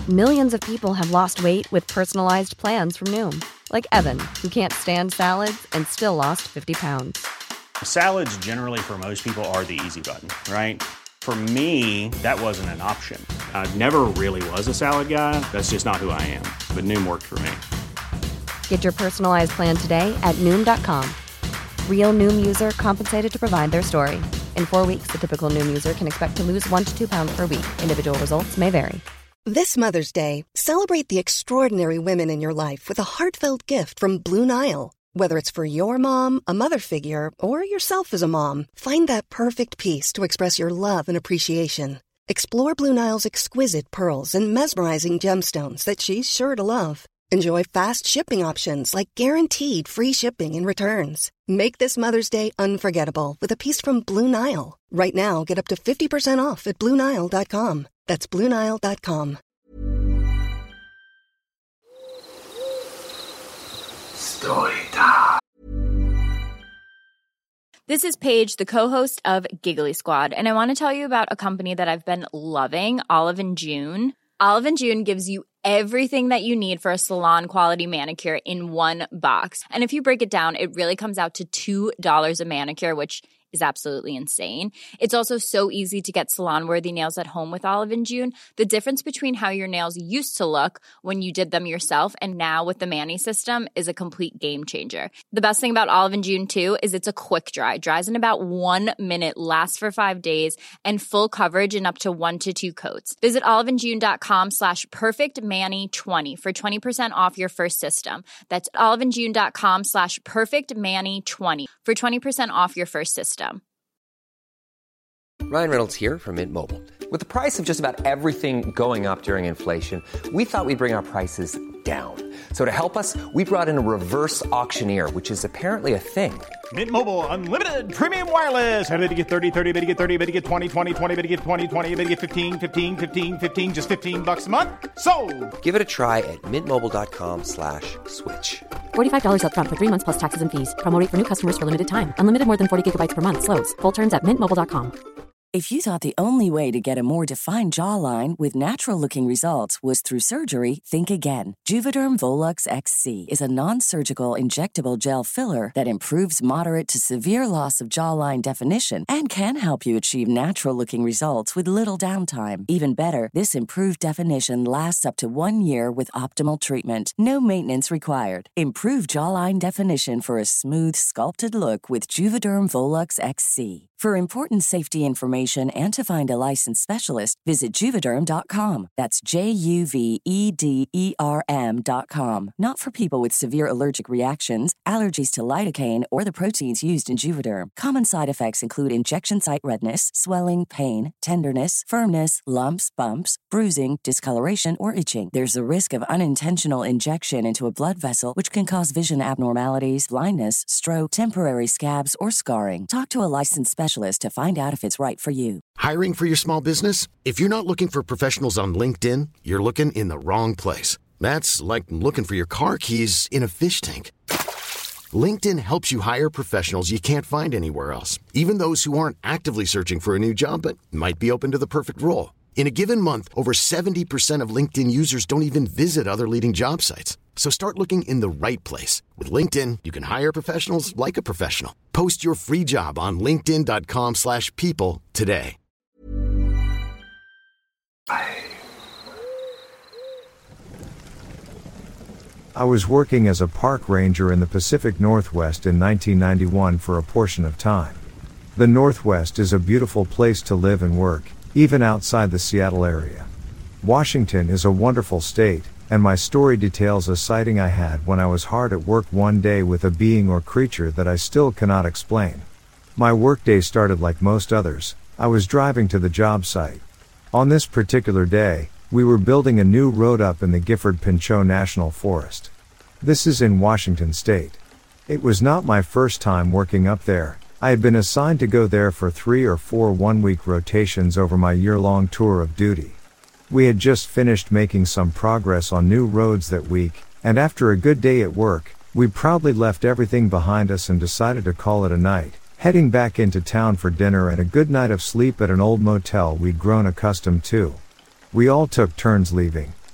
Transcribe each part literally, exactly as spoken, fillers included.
Millions of people have lost weight with personalized plans from Noom. Like Evan, who can't stand salads and still lost fifty pounds. Salads generally for most people are the easy button, right? For me, that wasn't an option. I never really was a salad guy. That's just not who I am. But Noom worked for me. Get your personalized plan today at Noom dot com. Real Noom user compensated to provide their story. In four weeks, the typical Noom user can expect to lose one to two pounds per week. Individual results may vary. This Mother's Day, celebrate the extraordinary women in your life with a heartfelt gift from Blue Nile. Whether it's for your mom, a mother figure, or yourself as a mom, find that perfect piece to express your love and appreciation. Explore Blue Nile's exquisite pearls and mesmerizing gemstones that she's sure to love. Enjoy fast shipping options like guaranteed free shipping and returns. Make this Mother's Day unforgettable with a piece from Blue Nile. Right now, get up to fifty percent off at Blue Nile dot com. That's Blue Nile dot com. Story time. This is Paige, the co-host of Giggly Squad, and I want to tell you about a company that I've been loving, Olive and June. Olive and June gives you everything that you need for a salon-quality manicure in one box. And if you break it down, it really comes out to two dollars a manicure, which is absolutely insane. It's also so easy to get salon-worthy nails at home with Olive and June. The difference between how your nails used to look when you did them yourself and now with the Mani system is a complete game changer. The best thing about Olive and June, too, is it's a quick dry. Dries in about one minute, lasts for five days, and full coverage in up to one to two coats. Visit oliveandjune.com slash perfectmani20 for twenty percent off your first system. That's oliveandjune.com slash perfectmani20 for twenty percent off your first system. Ryan Reynolds here from Mint Mobile. With the price of just about everything going up during inflation, we thought we'd bring our prices down. So to help us, we brought in a reverse auctioneer, which is apparently a thing. Mint Mobile Unlimited Premium Wireless. How to get thirty, thirty, how to get thirty, how to get twenty, twenty, twenty, how to get twenty, twenty, how to get fifteen, fifteen, fifteen, fifteen, just fifteen bucks a month? Sold! Give it a try at mintmobile.com slash switch. forty-five dollars up front for three months plus taxes and fees. Promo rate for new customers for limited time. Unlimited more than forty gigabytes per month. Slows full terms at mint mobile dot com. If you thought the only way to get a more defined jawline with natural-looking results was through surgery, think again. Juvederm Volux X C is a non-surgical injectable gel filler that improves moderate to severe loss of jawline definition and can help you achieve natural-looking results with little downtime. Even better, this improved definition lasts up to one year with optimal treatment. No maintenance required. Improve jawline definition for a smooth, sculpted look with Juvederm Volux X C. For important safety information and to find a licensed specialist, visit Juvederm dot com. That's J U V E D E R M dot com. Not for people with severe allergic reactions, allergies to lidocaine, or the proteins used in Juvederm. Common side effects include injection site redness, swelling, pain, tenderness, firmness, lumps, bumps, bruising, discoloration, or itching. There's a risk of unintentional injection into a blood vessel, which can cause vision abnormalities, blindness, stroke, temporary scabs, or scarring. Talk to a licensed specialist to find out if it's right for you. Hiring for your small business? If you're not looking for professionals on LinkedIn, you're looking in the wrong place. That's like looking for your car keys in a fish tank. LinkedIn helps you hire professionals you can't find anywhere else, even those who aren't actively searching for a new job but might be open to the perfect role. In a given month, over seventy percent of LinkedIn users don't even visit other leading job sites. So start looking in the right place. With LinkedIn, you can hire professionals like a professional. Post your free job on linkedin dot com slash people today. I was working as a park ranger in the Pacific Northwest in nineteen ninety-one for a portion of time. The Northwest is a beautiful place to live and work, even outside the Seattle area. Washington is a wonderful state, and my story details a sighting I had when I was hard at work one day with a being or creature that I still cannot explain. My workday started like most others. I was driving to the job site. On this particular day, we were building a new road up in the Gifford-Pinchot National Forest. This is in Washington State. It was not my first time working up there. I had been assigned to go there for three or four one-week rotations over my year-long tour of duty. We had just finished making some progress on new roads that week, and after a good day at work, we proudly left everything behind us and decided to call it a night, heading back into town for dinner and a good night of sleep at an old motel we'd grown accustomed to. We all took turns leaving,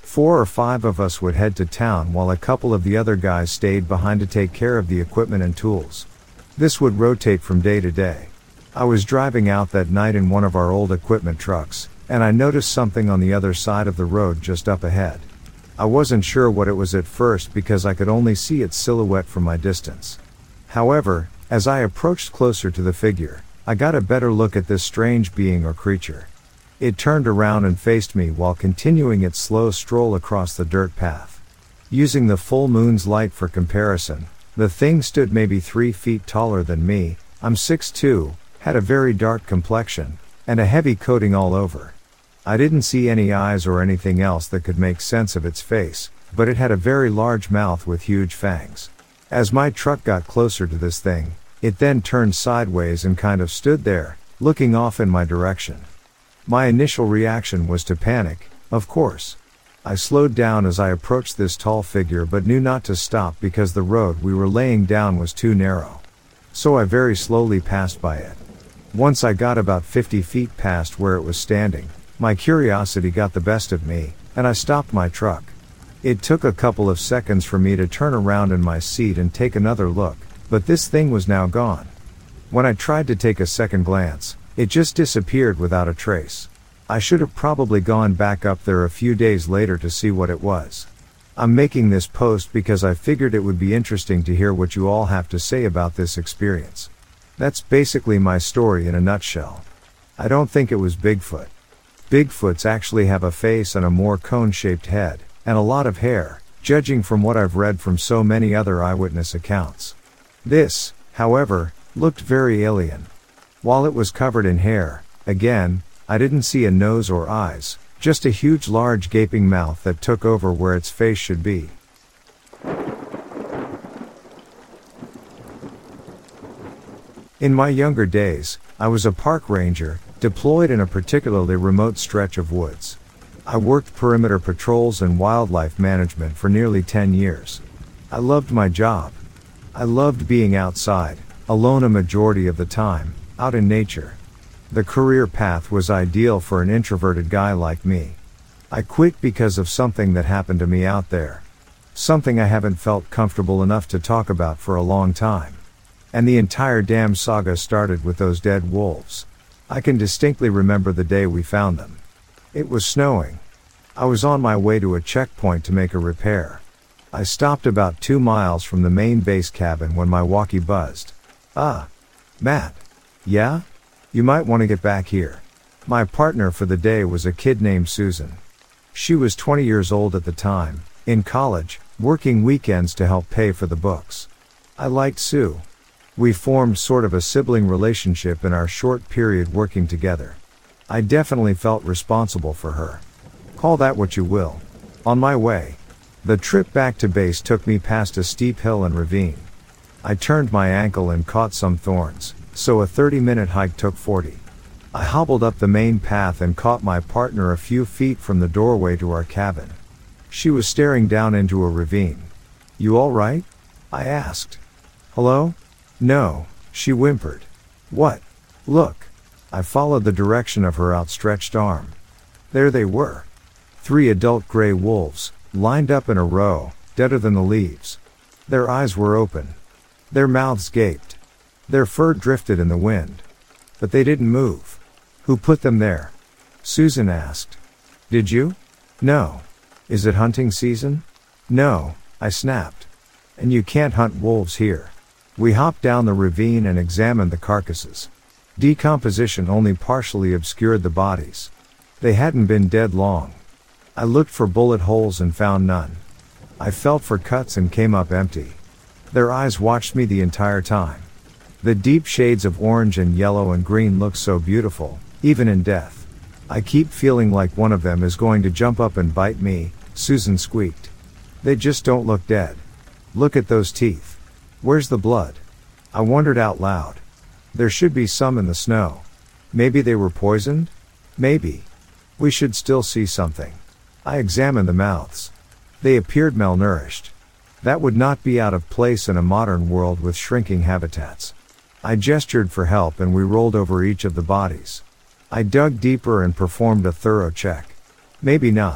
Four or five of us would head to town while a couple of the other guys stayed behind to take care of the equipment and tools. This would rotate from day to day. I was driving out that night in one of our old equipment trucks, and I noticed something on the other side of the road just up ahead. I wasn't sure what it was at first because I could only see its silhouette from my distance. However, as I approached closer to the figure, I got a better look at this strange being or creature. It turned around and faced me while continuing its slow stroll across the dirt path. Using the full moon's light for comparison, the thing stood maybe three feet taller than me. I'm six foot two, had a very dark complexion, and a heavy coating all over. I didn't see any eyes or anything else that could make sense of its face, but it had a very large mouth with huge fangs. As my truck got closer to this thing, it then turned sideways and kind of stood there, looking off in my direction. My initial reaction was to panic, of course. I slowed down as I approached this tall figure but knew not to stop because the road we were laying down was too narrow. So I very slowly passed by it. Once I got about fifty feet past where it was standing, my curiosity got the best of me, and I stopped my truck. It took a couple of seconds for me to turn around in my seat and take another look, but this thing was now gone. When I tried to take a second glance, it just disappeared without a trace. I should have probably gone back up there a few days later to see what it was. I'm making this post because I figured it would be interesting to hear what you all have to say about this experience. That's basically my story in a nutshell. I don't think it was Bigfoot. Bigfoots actually have a face and a more cone-shaped head, and a lot of hair, judging from what I've read from so many other eyewitness accounts. This, however, looked very alien. While it was covered in hair, again, I didn't see a nose or eyes, just a huge large gaping mouth that took over where its face should be. In my younger days, I was a park ranger, deployed in a particularly remote stretch of woods. I worked perimeter patrols and wildlife management for nearly ten years. I loved my job. I loved being outside, alone a majority of the time, out in nature. The career path was ideal for an introverted guy like me. I quit because of something that happened to me out there. Something I haven't felt comfortable enough to talk about for a long time. And the entire damn saga started with those dead wolves. I can distinctly remember the day we found them. It was snowing. I was on my way to a checkpoint to make a repair. I stopped about two miles from the main base cabin when my walkie buzzed. Ah, Matt. Yeah? You might want to get back here. My partner for the day was a kid named Susan. She was twenty years old at the time, in college, working weekends to help pay for the books. I liked Sue. We formed sort of a sibling relationship in our short period working together. I definitely felt responsible for her. Call that what you will. On my way, the trip back to base took me past a steep hill and ravine. I turned my ankle and caught some thorns, so a thirty minute hike took forty. I hobbled up the main path and caught my partner a few feet from the doorway to our cabin. She was staring down into a ravine. You all right? I asked. Hello? No, she whimpered. What? Look. I followed the direction of her outstretched arm. There they were. Three adult gray wolves, lined up in a row, deader than the leaves. Their eyes were open. Their mouths gaped. Their fur drifted in the wind. But they didn't move. Who put them there? Susan asked. Did you? No. Is it hunting season? No, I snapped. And you can't hunt wolves here. We hopped down the ravine and examined the carcasses. Decomposition only partially obscured the bodies. They hadn't been dead long. I looked for bullet holes and found none. I felt for cuts and came up empty. Their eyes watched me the entire time. The deep shades of orange and yellow and green look so beautiful, even in death. I keep feeling like one of them is going to jump up and bite me, Susan squeaked. They just don't look dead. Look at those teeth. Where's the blood? I wondered out loud. There should be some in the snow. Maybe they were poisoned? Maybe. We should still see something. I examined the mouths. They appeared malnourished. That would not be out of place in a modern world with shrinking habitats. I gestured for help and we rolled over each of the bodies. I dug deeper and performed a thorough check. Maybe not.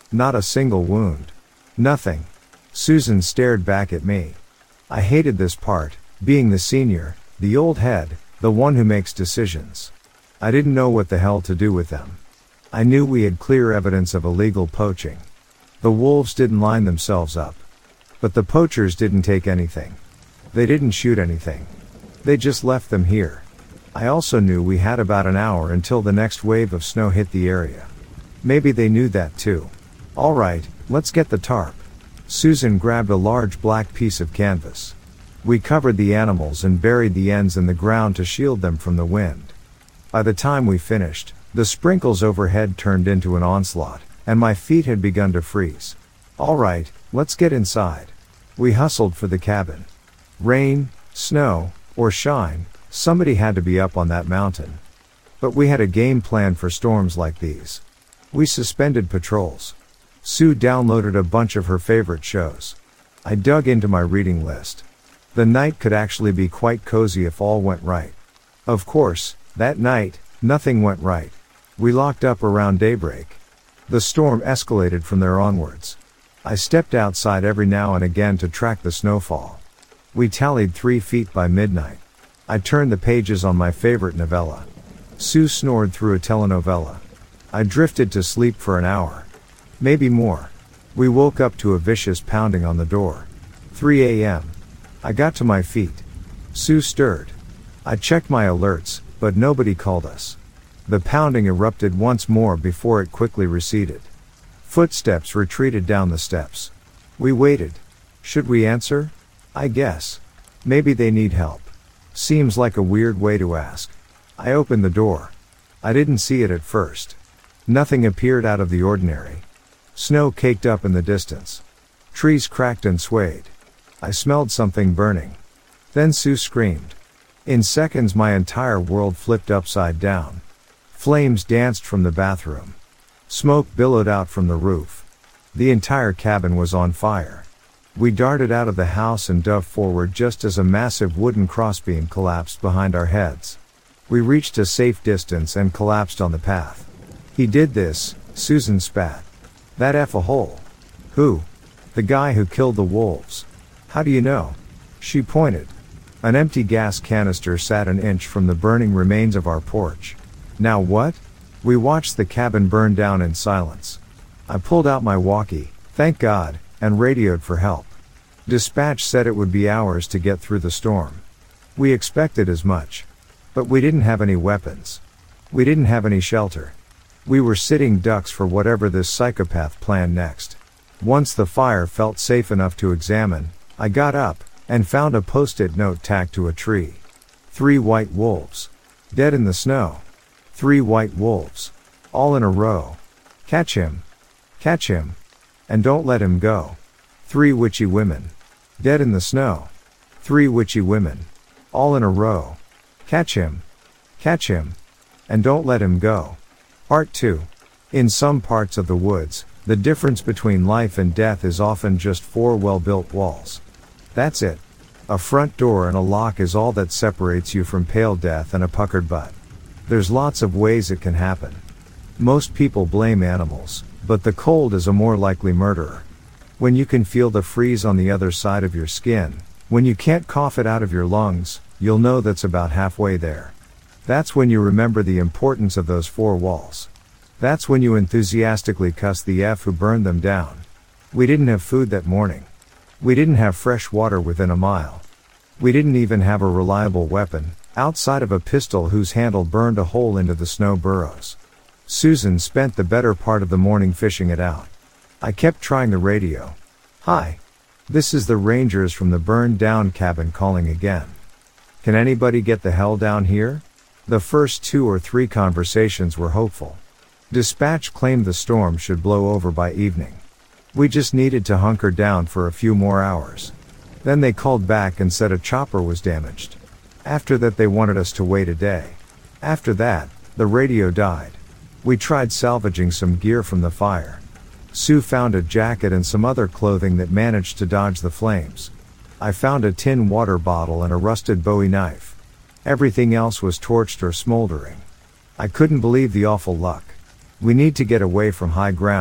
Not a single wound. Nothing. Susan stared back at me. I hated this part, being the senior, the old head, the one who makes decisions. I didn't know what the hell to do with them. I knew we had clear evidence of illegal poaching. The wolves didn't line themselves up. But the poachers didn't take anything. They didn't shoot anything. They just left them here. I also knew we had about an hour until the next wave of snow hit the area. Maybe they knew that too. All right, let's get the tarp. Susan grabbed a large black piece of canvas. We covered the animals and buried the ends in the ground to shield them from the wind. By the time we finished, the sprinkles overhead turned into an onslaught, and my feet had begun to freeze. All right, let's get inside. We hustled for the cabin. Rain, snow, or shine, somebody had to be up on that mountain. But we had a game plan for storms like these. We suspended patrols. Sue downloaded a bunch of her favorite shows. I dug into my reading list. The night could actually be quite cozy if all went right. Of course, that night, nothing went right. We locked up around daybreak. The storm escalated from there onwards. I stepped outside every now and again to track the snowfall. We tallied three feet by midnight. I turned the pages on my favorite novella. Sue snored through a telenovela. I drifted to sleep for an hour. Maybe more. We woke up to a vicious pounding on the door. three a.m. I got to my feet. Sue stirred. I checked my alerts, but nobody called us. The pounding erupted once more before it quickly receded. Footsteps retreated down the steps. We waited. Should we answer? I guess. Maybe they need help. Seems like a weird way to ask. I opened the door. I didn't see it at first. Nothing appeared out of the ordinary. Snow caked up in the distance. Trees cracked and swayed. I smelled something burning. Then Sue screamed. In seconds my entire world flipped upside down. Flames danced from the bathroom. Smoke billowed out from the roof. The entire cabin was on fire. We darted out of the house and dove forward just as a massive wooden crossbeam collapsed behind our heads. We reached a safe distance and collapsed on the path. He did this, Susan spat. That F a hole. Who? The guy who killed the wolves. How do you know? She pointed. An empty gas canister sat an inch from the burning remains of our porch. Now what? We watched the cabin burn down in silence. I pulled out my walkie, thank God, and radioed for help. Dispatch said it would be hours to get through the storm. We expected as much. But we didn't have any weapons. We didn't have any shelter. We were sitting ducks for whatever this psychopath planned next. Once the fire felt safe enough to examine, I got up, and found a post-it note tacked to a tree. Three white wolves. Dead in the snow. Three white wolves. All in a row. Catch him. Catch him. And don't let him go. Three witchy women. Dead in the snow. Three witchy women. All in a row. Catch him. Catch him. And don't let him go. Part two. In some parts of the woods, the difference between life and death is often just four well-built walls. That's it. A front door and a lock is all that separates you from pale death and a puckered butt. There's lots of ways it can happen. Most people blame animals, but the cold is a more likely murderer. When you can feel the freeze on the other side of your skin, when you can't cough it out of your lungs, you'll know that's about halfway there. That's when you remember the importance of those four walls. That's when you enthusiastically cuss the F who burned them down. We didn't have food that morning. We didn't have fresh water within a mile. We didn't even have a reliable weapon, outside of a pistol whose handle burned a hole into the snow burrows. Susan spent the better part of the morning fishing it out. I kept trying the radio. Hi. This is the Rangers from the burned down cabin calling again. Can anybody get the hell down here? The first two or three conversations were hopeful. Dispatch claimed the storm should blow over by evening. We just needed to hunker down for a few more hours. Then they called back and said a chopper was damaged. After that they wanted us to wait a day. After that, the radio died. We tried salvaging some gear from the fire. Sue found a jacket and some other clothing that managed to dodge the flames. I found a tin water bottle and a rusted Bowie knife. Everything else was torched or smoldering. I couldn't believe the awful luck. We need to get away from high ground,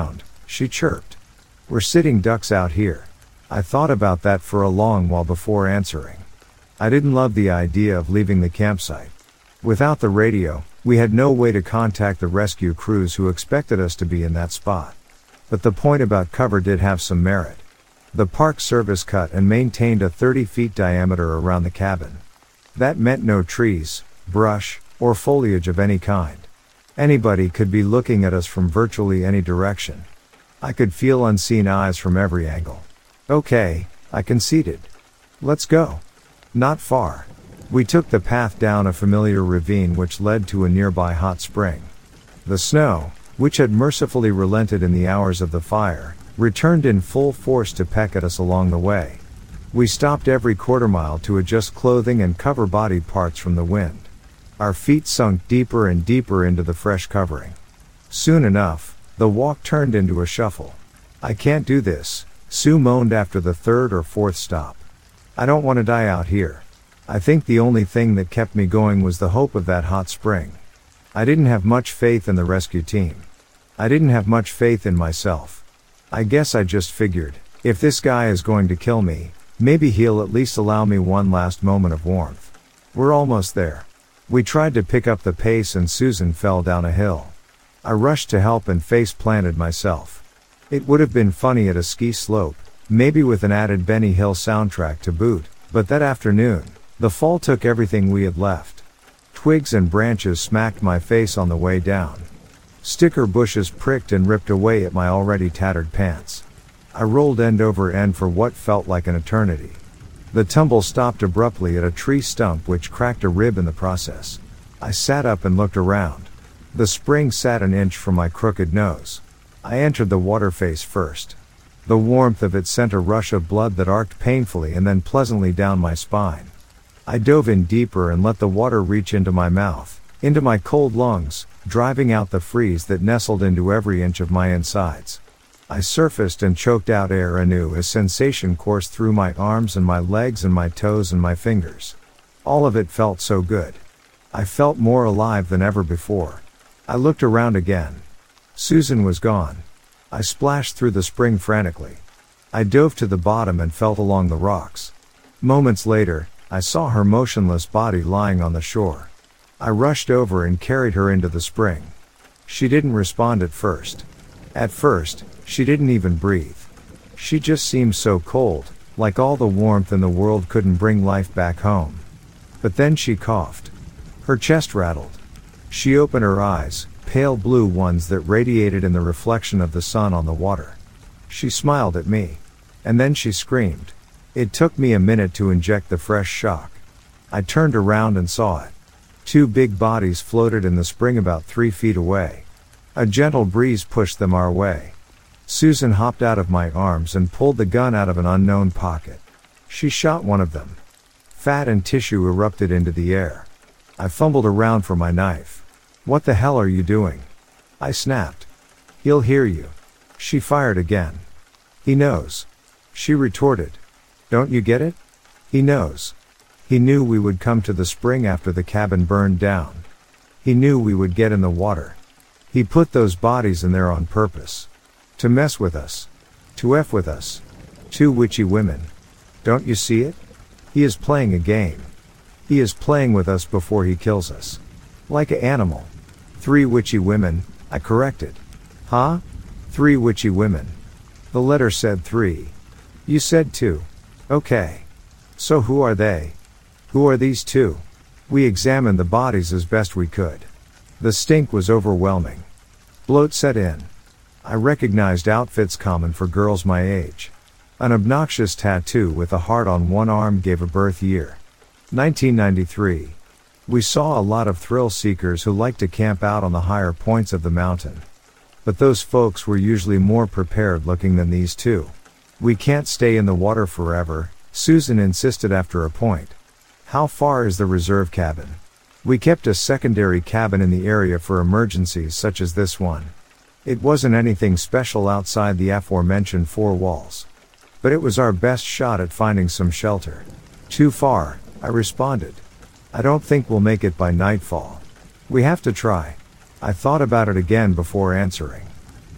she chirped. We're sitting ducks out here. I thought about that for a long while before answering. I didn't love the idea of leaving the campsite. Without the radio, we had no way to contact the rescue crews who expected us to be in that spot. But the point about cover did have some merit. The Park Service cut and maintained a thirty feet diameter around the cabin. That meant no trees, brush, or foliage of any kind. Anybody could be looking at us from virtually any direction. I could feel unseen eyes from every angle. Okay, I conceded. Let's go. Not far. We took the path down a familiar ravine which led to a nearby hot spring. The snow, which had mercifully relented in the hours of the fire, returned in full force to peck at us along the way. We stopped every quarter mile to adjust clothing and cover body parts from the wind. Our feet sunk deeper and deeper into the fresh covering. Soon enough, the walk turned into a shuffle. I can't do this, Sue moaned after the third or fourth stop. I don't want to die out here. I think the only thing that kept me going was the hope of that hot spring. I didn't have much faith in the rescue team. I didn't have much faith in myself. I guess I just figured, if this guy is going to kill me, maybe he'll at least allow me one last moment of warmth. We're almost there. We tried to pick up the pace and Susan fell down a hill. I rushed to help and face planted myself. It would have been funny at a ski slope, maybe with an added Benny Hill soundtrack to boot, but that afternoon, the fall took everything we had left. Twigs and branches smacked my face on the way down. Sticker bushes pricked and ripped away at my already tattered pants. I rolled end over end for what felt like an eternity. The tumble stopped abruptly at a tree stump which cracked a rib in the process. I sat up and looked around. The spring sat an inch from my crooked nose. I entered the water face first. The warmth of it sent a rush of blood that arced painfully and then pleasantly down my spine. I dove in deeper and let the water reach into my mouth, into my cold lungs, driving out the freeze that nestled into every inch of my insides. I surfaced and choked out air anew as sensation coursed through my arms and my legs and my toes and my fingers. All of it felt so good. I felt more alive than ever before. I looked around again. Susan was gone. I splashed through the spring frantically. I dove to the bottom and felt along the rocks. Moments later, I saw her motionless body lying on the shore. I rushed over and carried her into the spring. She didn't respond at first. At first, she didn't even breathe. She just seemed so cold, like all the warmth in the world couldn't bring life back home. But then she coughed. Her chest rattled. She opened her eyes, pale blue ones that radiated in the reflection of the sun on the water. She smiled at me. And then she screamed. It took me a minute to inject the fresh shock. I turned around and saw it. Two big bodies floated in the spring about three feet away. A gentle breeze pushed them our way. Susan hopped out of my arms and pulled the gun out of an unknown pocket. She shot one of them. Fat and tissue erupted into the air. I fumbled around for my knife. What the hell are you doing? I snapped. He'll hear you. She fired again. He knows. She retorted. Don't you get it? He knows. He knew we would come to the spring after the cabin burned down. He knew we would get in the water. He put those bodies in there on purpose. To mess with us. To F with us. Two witchy women. Don't you see it? He is playing a game. He is playing with us before he kills us. Like an animal. Three witchy women, I corrected. Huh? Three witchy women. The letter said three. You said two. Okay. So who are they? Who are these two? We examined the bodies as best we could. The stink was overwhelming. Bloat set in. I recognized outfits common for girls my age. An obnoxious tattoo with a heart on one arm gave a birth year. nineteen ninety-three. We saw a lot of thrill seekers who liked to camp out on the higher points of the mountain. But those folks were usually more prepared looking than these two. We can't stay in the water forever, Susan insisted after a point. How far is the reserve cabin? We kept a secondary cabin in the area for emergencies such as this one. It wasn't anything special outside the aforementioned four walls. But it was our best shot at finding some shelter. Too far, I responded. I don't think we'll make it by nightfall. We have to try. I thought about it again before answering.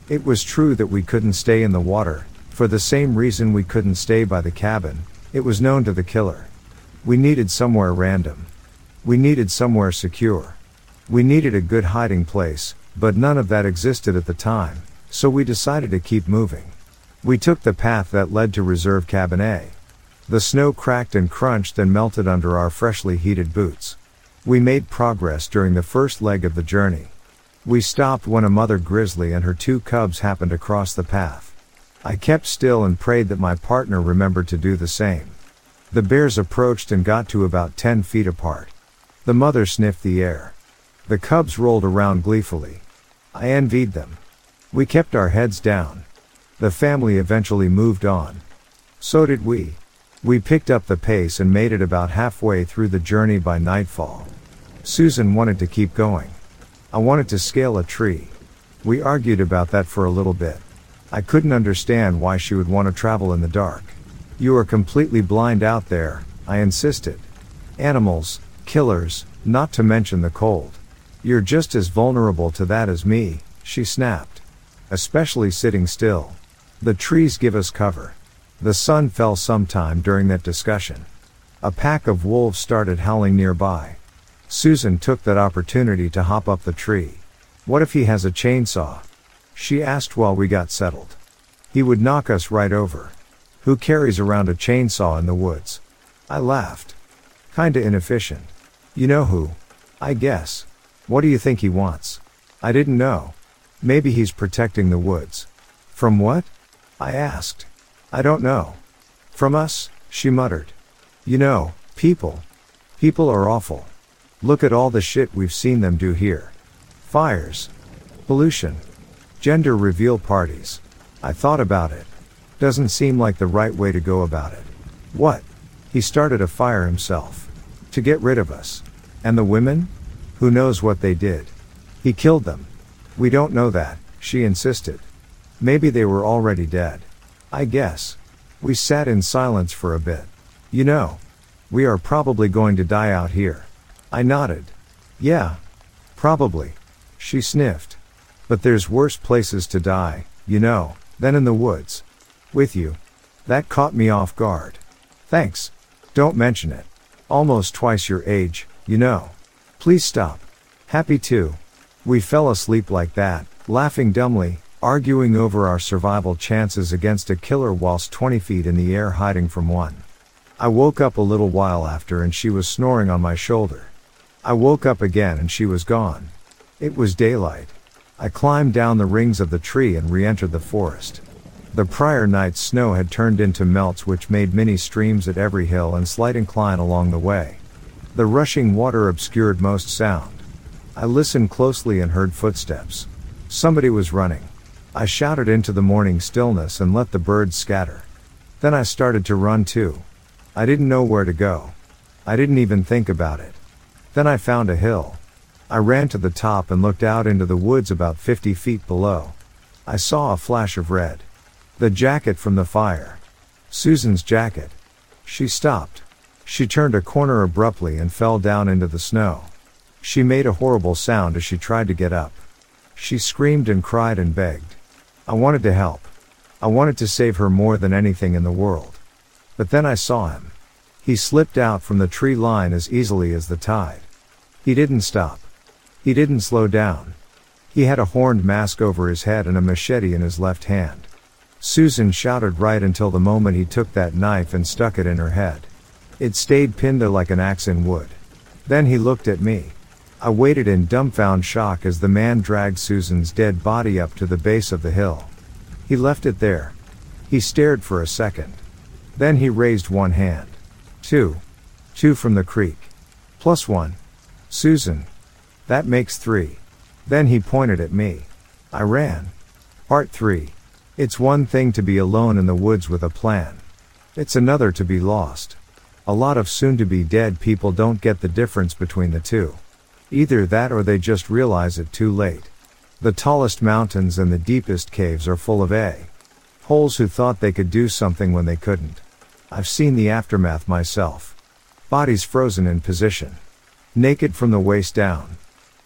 It was true that we couldn't stay in the water, for the same reason we couldn't stay by the cabin. It was known to the killer. We needed somewhere random. We needed somewhere secure. We needed a good hiding place, but none of that existed at the time, so we decided to keep moving. We took the path that led to Reserve Cabin A. The snow cracked and crunched and melted under our freshly heated boots. We made progress during the first leg of the journey. We stopped when a mother grizzly and her two cubs happened across the path. I kept still and prayed that my partner remembered to do the same. The bears approached and got to about ten feet apart. The mother sniffed the air. The cubs rolled around gleefully. I envied them. We kept our heads down. The family eventually moved on. So did we. We picked up the pace and made it about halfway through the journey by nightfall. Susan wanted to keep going. I wanted to scale a tree. We argued about that for a little bit. I couldn't understand why she would want to travel in the dark. You are completely blind out there, I insisted. Animals, killers, not to mention the cold. You're just as vulnerable to that as me, she snapped. Especially sitting still. The trees give us cover. The sun fell sometime during that discussion. A pack of wolves started howling nearby. Susan took that opportunity to hop up the tree. What if he has a chainsaw? She asked while we got settled. He would knock us right over. Who carries around a chainsaw in the woods? I laughed. Kinda inefficient. You know who? I guess. What do you think he wants? I didn't know. Maybe he's protecting the woods. From what? I asked. I don't know. From us, she muttered. You know, people. People are awful. Look at all the shit we've seen them do here. Fires. Pollution. Gender reveal parties. I thought about it. Doesn't seem like the right way to go about it. What? He started a fire himself. To get rid of us. And the women? Who knows what they did? He killed them. We don't know that, she insisted. Maybe they were already dead. I guess. We sat in silence for a bit. You know, we are probably going to die out here. I nodded. Yeah. Probably. She sniffed. But there's worse places to die, you know, than in the woods. With you. That caught me off guard. Thanks. Don't mention it. Almost twice your age, you know. Please stop. Happy to. We fell asleep like that, laughing dumbly, arguing over our survival chances against a killer whilst twenty feet in the air hiding from one. I woke up a little while after and she was snoring on my shoulder. I woke up again and she was gone. It was daylight. I climbed down the rings of the tree and re-entered the forest. The prior night's snow had turned into melts which made mini streams at every hill and slight incline along the way. The rushing water obscured most sound. I listened closely and heard footsteps. Somebody was running. I shouted into the morning stillness and let the birds scatter. Then I started to run too. I didn't know where to go. I didn't even think about it. Then I found a hill. I ran to the top and looked out into the woods about fifty feet below. I saw a flash of red. The jacket from the fire. Susan's jacket. She stopped. She turned a corner abruptly and fell down into the snow. She made a horrible sound as she tried to get up. She screamed and cried and begged. I wanted to help. I wanted to save her more than anything in the world. But then I saw him. He slipped out from the tree line as easily as the tide. He didn't stop. He didn't slow down. He had a horned mask over his head and a machete in his left hand. Susan shouted right until the moment he took that knife and stuck it in her head. It stayed pinned there like an axe in wood. Then he looked at me. I waited in dumbfound shock as the man dragged Susan's dead body up to the base of the hill. He left it there. He stared for a second. Then he raised one hand. Two. Two from the creek. Plus one. Susan. That makes three. Then he pointed at me. I ran. Part three. It's one thing to be alone in the woods with a plan. It's another to be lost. A lot of soon-to-be dead people don't get the difference between the two. Either that or they just realize it too late. The tallest mountains and the deepest caves are full of a-holes who thought they could do something when they couldn't. I've seen the aftermath myself. Bodies frozen in position. Naked from the waist down.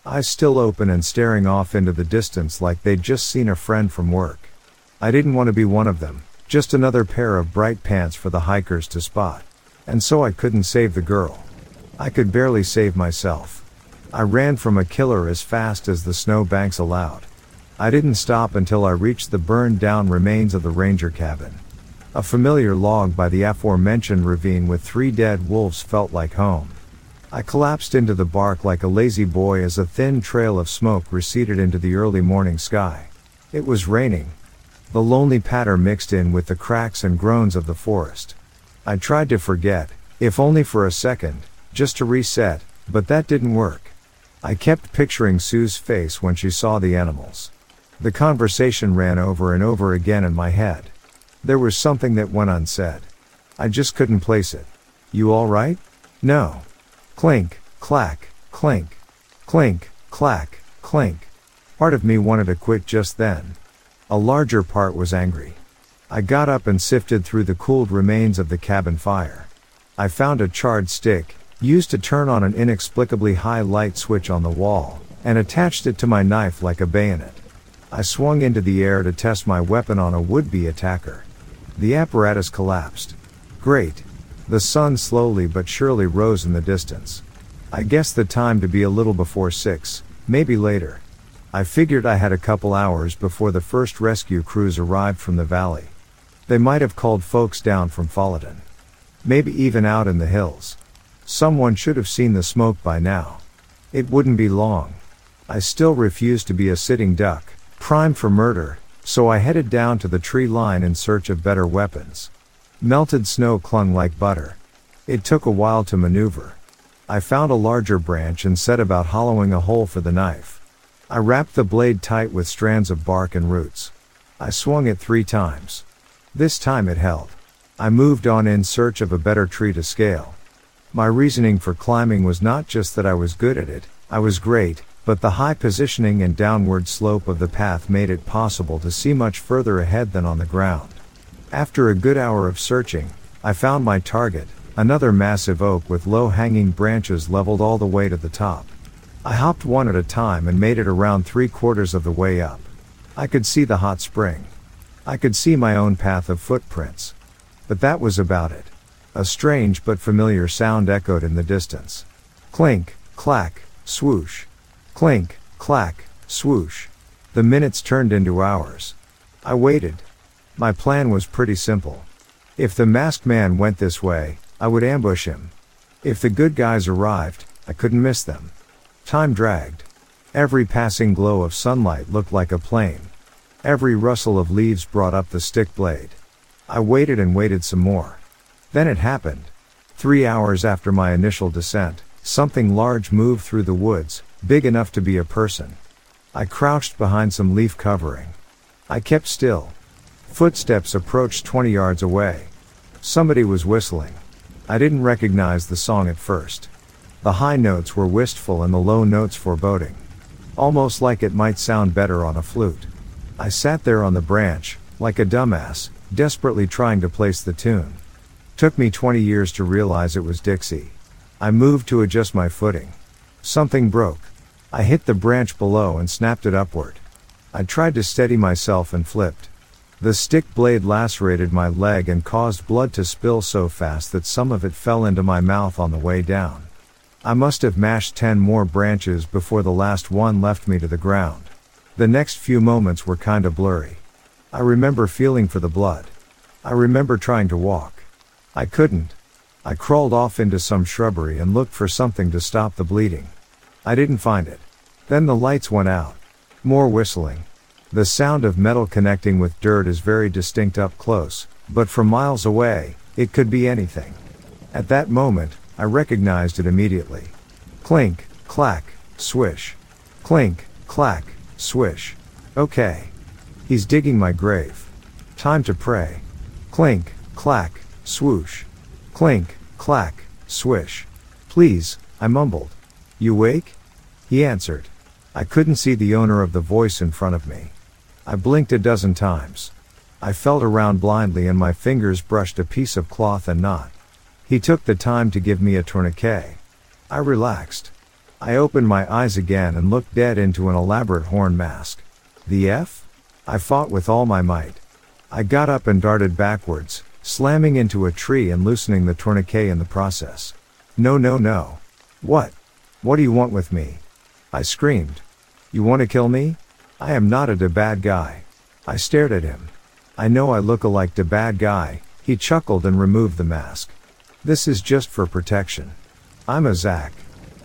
eyes still open and staring off into the distance like they'd just seen a friend from work. I didn't want to be one of them, just another pair of bright pants for the hikers to spot. And so I couldn't save the girl. I could barely save myself. I ran from a killer as fast as the snow banks allowed. I didn't stop until I reached the burned down remains of the ranger cabin. A familiar log by the aforementioned ravine with three dead wolves felt like home. I collapsed into the bark like a lazy boy as a thin trail of smoke receded into the early morning sky. It was raining. The lonely patter mixed in with the cracks and groans of the forest. I tried to forget, if only for a second, just to reset, but that didn't work. I kept picturing Sue's face when she saw the animals. The conversation ran over and over again in my head. There was something that went unsaid. I just couldn't place it. You all right? No. Clink, clack, clink. Clink, clack, clink. Part of me wanted to quit just then. A larger part was angry. I got up and sifted through the cooled remains of the cabin fire. I found a charred stick, used to turn on an inexplicably high light switch on the wall, and attached it to my knife like a bayonet. I swung into the air to test my weapon on a would-be attacker. The apparatus collapsed. Great. The sun slowly but surely rose in the distance. I guessed the time to be a little before six, maybe later. I figured I had a couple hours before the first rescue crews arrived from the valley. They might have called folks down from Fullerton. Maybe even out in the hills. Someone should have seen the smoke by now. It wouldn't be long. I still refused to be a sitting duck, primed for murder, so I headed down to the tree line in search of better weapons. Melted snow clung like butter. It took a while to maneuver. I found a larger branch and set about hollowing a hole for the knife. I wrapped the blade tight with strands of bark and roots. I swung it three times. This time it held. I moved on in search of a better tree to scale. My reasoning for climbing was not just that I was good at it, I was great, but the high positioning and downward slope of the path made it possible to see much further ahead than on the ground. After a good hour of searching, I found my target, another massive oak with low-hanging branches leveled all the way to the top. I hopped one at a time and made it around three quarters of the way up. I could see the hot spring. I could see my own path of footprints. But that was about it. A strange but familiar sound echoed in the distance. Clink, clack, swoosh. Clink, clack, swoosh. The minutes turned into hours. I waited. My plan was pretty simple. If the masked man went this way, I would ambush him. If the good guys arrived, I couldn't miss them. Time dragged. Every passing glow of sunlight looked like a plane. Every rustle of leaves brought up the stick blade. I waited and waited some more. Then it happened. Three hours after my initial descent, something large moved through the woods, big enough to be a person. I crouched behind some leaf covering. I kept still. Footsteps approached twenty yards away. Somebody was whistling. I didn't recognize the song at first. The high notes were wistful and the low notes foreboding. Almost like it might sound better on a flute. I sat there on the branch, like a dumbass, desperately trying to place the tune. Took me twenty years to realize it was Dixie. I moved to adjust my footing. Something broke. I hit the branch below and snapped it upward. I tried to steady myself and flipped. The stick blade lacerated my leg and caused blood to spill so fast that some of it fell into my mouth on the way down. I must have mashed ten more branches before the last one left me to the ground. The next few moments were kinda blurry. I remember feeling for the blood. I remember trying to walk. I couldn't. I crawled off into some shrubbery and looked for something to stop the bleeding. I didn't find it. Then the lights went out. More whistling. The sound of metal connecting with dirt is very distinct up close, but from miles away, it could be anything. At that moment, I recognized it immediately. Clink, clack, swish. Clink, clack, swish. Okay. He's digging my grave. Time to pray. Clink, clack, swoosh. Clink, clack, swish. Please, I mumbled. You wake? He answered. I couldn't see the owner of the voice in front of me. I blinked a dozen times. I felt around blindly and my fingers brushed a piece of cloth and knot. He took the time to give me a tourniquet. I relaxed. I opened my eyes again and looked dead into an elaborate horn mask. The F? I fought with all my might. I got up and darted backwards, slamming into a tree and loosening the tourniquet in the process. No, no, no. What? What do you want with me? I screamed. You want to kill me? I am not a da bad guy. I stared at him. I know I look like da bad guy. He chuckled and removed the mask. This is just for protection. I'm a Zach.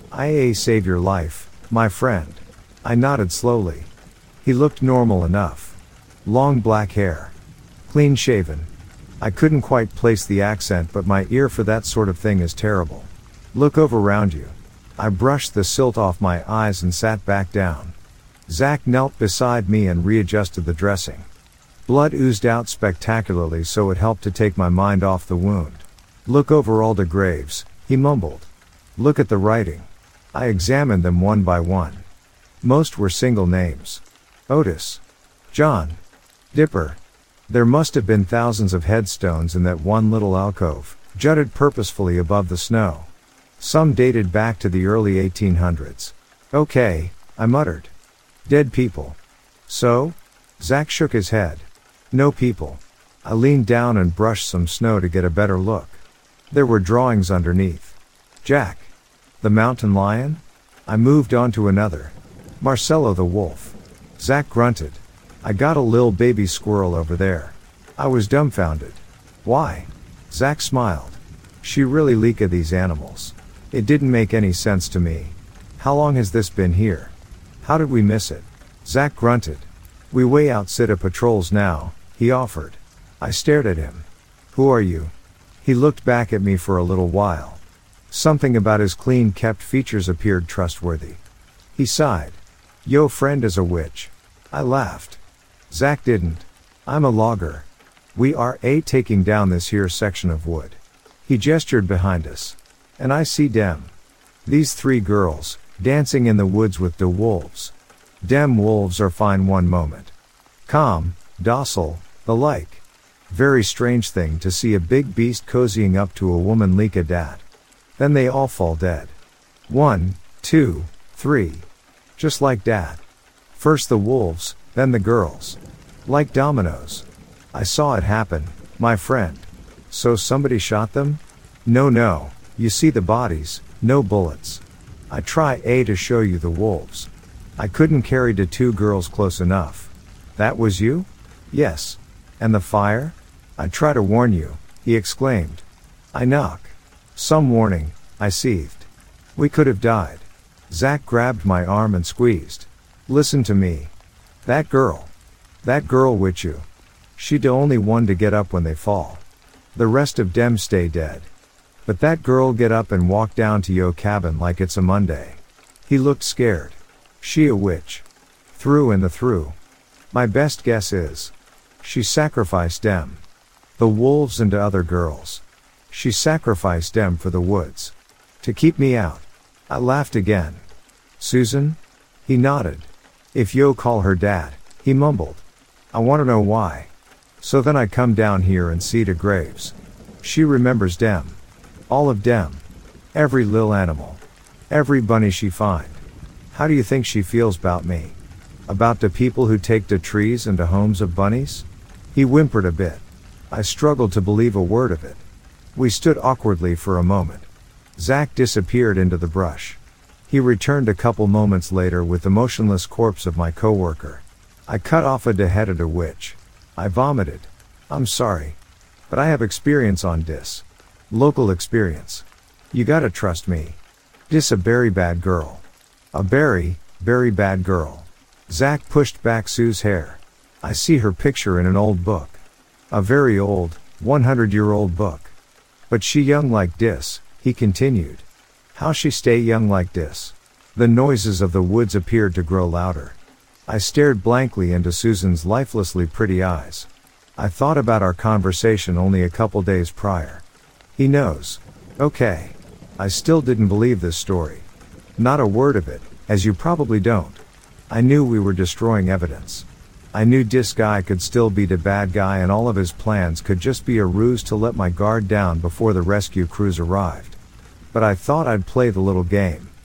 I save your life, my friend. I nodded slowly. He looked normal enough. Long black hair. Clean shaven. I couldn't quite place the accent, but my ear for that sort of thing is terrible. Look over round you. I brushed the silt off my eyes and sat back down. Zach knelt beside me and readjusted the dressing. Blood oozed out spectacularly, so it helped to take my mind off the wound. Look over all the graves, he mumbled. Look at the writing. I examined them one by one. Most were single names. Otis. John. Dipper. There must have been thousands of headstones in that one little alcove, jutted purposefully above the snow. Some dated back to the early eighteen hundreds. Okay, I muttered. Dead people. So? Zach shook his head. No people. I leaned down and brushed some snow to get a better look. There were drawings underneath. Jack. The mountain lion? I moved on to another. Marcello the wolf. Zach grunted. I got a lil baby squirrel over there. I was dumbfounded. Why? Zach smiled. She really like these animals. It didn't make any sense to me. How long has this been here? How did we miss it? Zach grunted. We way out Sita patrols now, he offered. I stared at him. Who are you? He looked back at me for a little while. Something about his clean-kept features appeared trustworthy. He sighed. Yo friend is a witch. I laughed. Zach didn't. I'm a logger. We are a taking down this here section of wood. He gestured behind us. And I see dem. These three girls, dancing in the woods with de wolves. Dem wolves are fine one moment. Calm, docile, the like. Very strange thing to see a big beast cozying up to a woman like a dat. Then they all fall dead. One, two, three. Just like dat. First the wolves, then the girls. Like dominoes. I saw it happen, my friend. So somebody shot them? No, no, you see the bodies, no bullets. I try a to show you the wolves. I couldn't carry the two girls close enough. That was you? Yes. And the fire? I try to warn you, he exclaimed. I knock. Some warning, I seethed. We could have died. Zach grabbed my arm and squeezed. Listen to me. That girl. That girl with you. She the only one to get up when they fall. The rest of dem stay dead. But that girl get up and walk down to yo cabin like it's a Monday. He looked scared. She a witch. Through and the through. My best guess is. She sacrificed dem. The wolves and to other girls. She sacrificed dem for the woods. To keep me out. I laughed again. Susan? He nodded. If yo call her dad, he mumbled. I want to know why. So then I come down here and see the graves. She remembers dem. All of dem. Every lil animal. Every bunny she find. How do you think she feels about me? About the people who take the trees and the homes of bunnies? He whimpered a bit. I struggled to believe a word of it. We stood awkwardly for a moment. Zach disappeared into the brush. He returned a couple moments later with the motionless corpse of my coworker. I cut off a de head of a witch. I vomited. I'm sorry. But I have experience on dis. Local experience. You gotta trust me. Dis a very bad girl. A very, very bad girl. Zach pushed back Sue's hair. I see her picture in an old book. A very old, one hundred year old book. But she young like dis, he continued. How she stay young like dis? The noises of the woods appeared to grow louder. I stared blankly into Susan's lifelessly pretty eyes. I thought about our conversation only a couple days prior. He knows. Okay. I still didn't believe this story. Not a word of it, as you probably don't. I knew we were destroying evidence. I knew this guy could still be the bad guy and all of his plans could just be a ruse to let my guard down before the rescue crews arrived. But I thought I'd play the little game.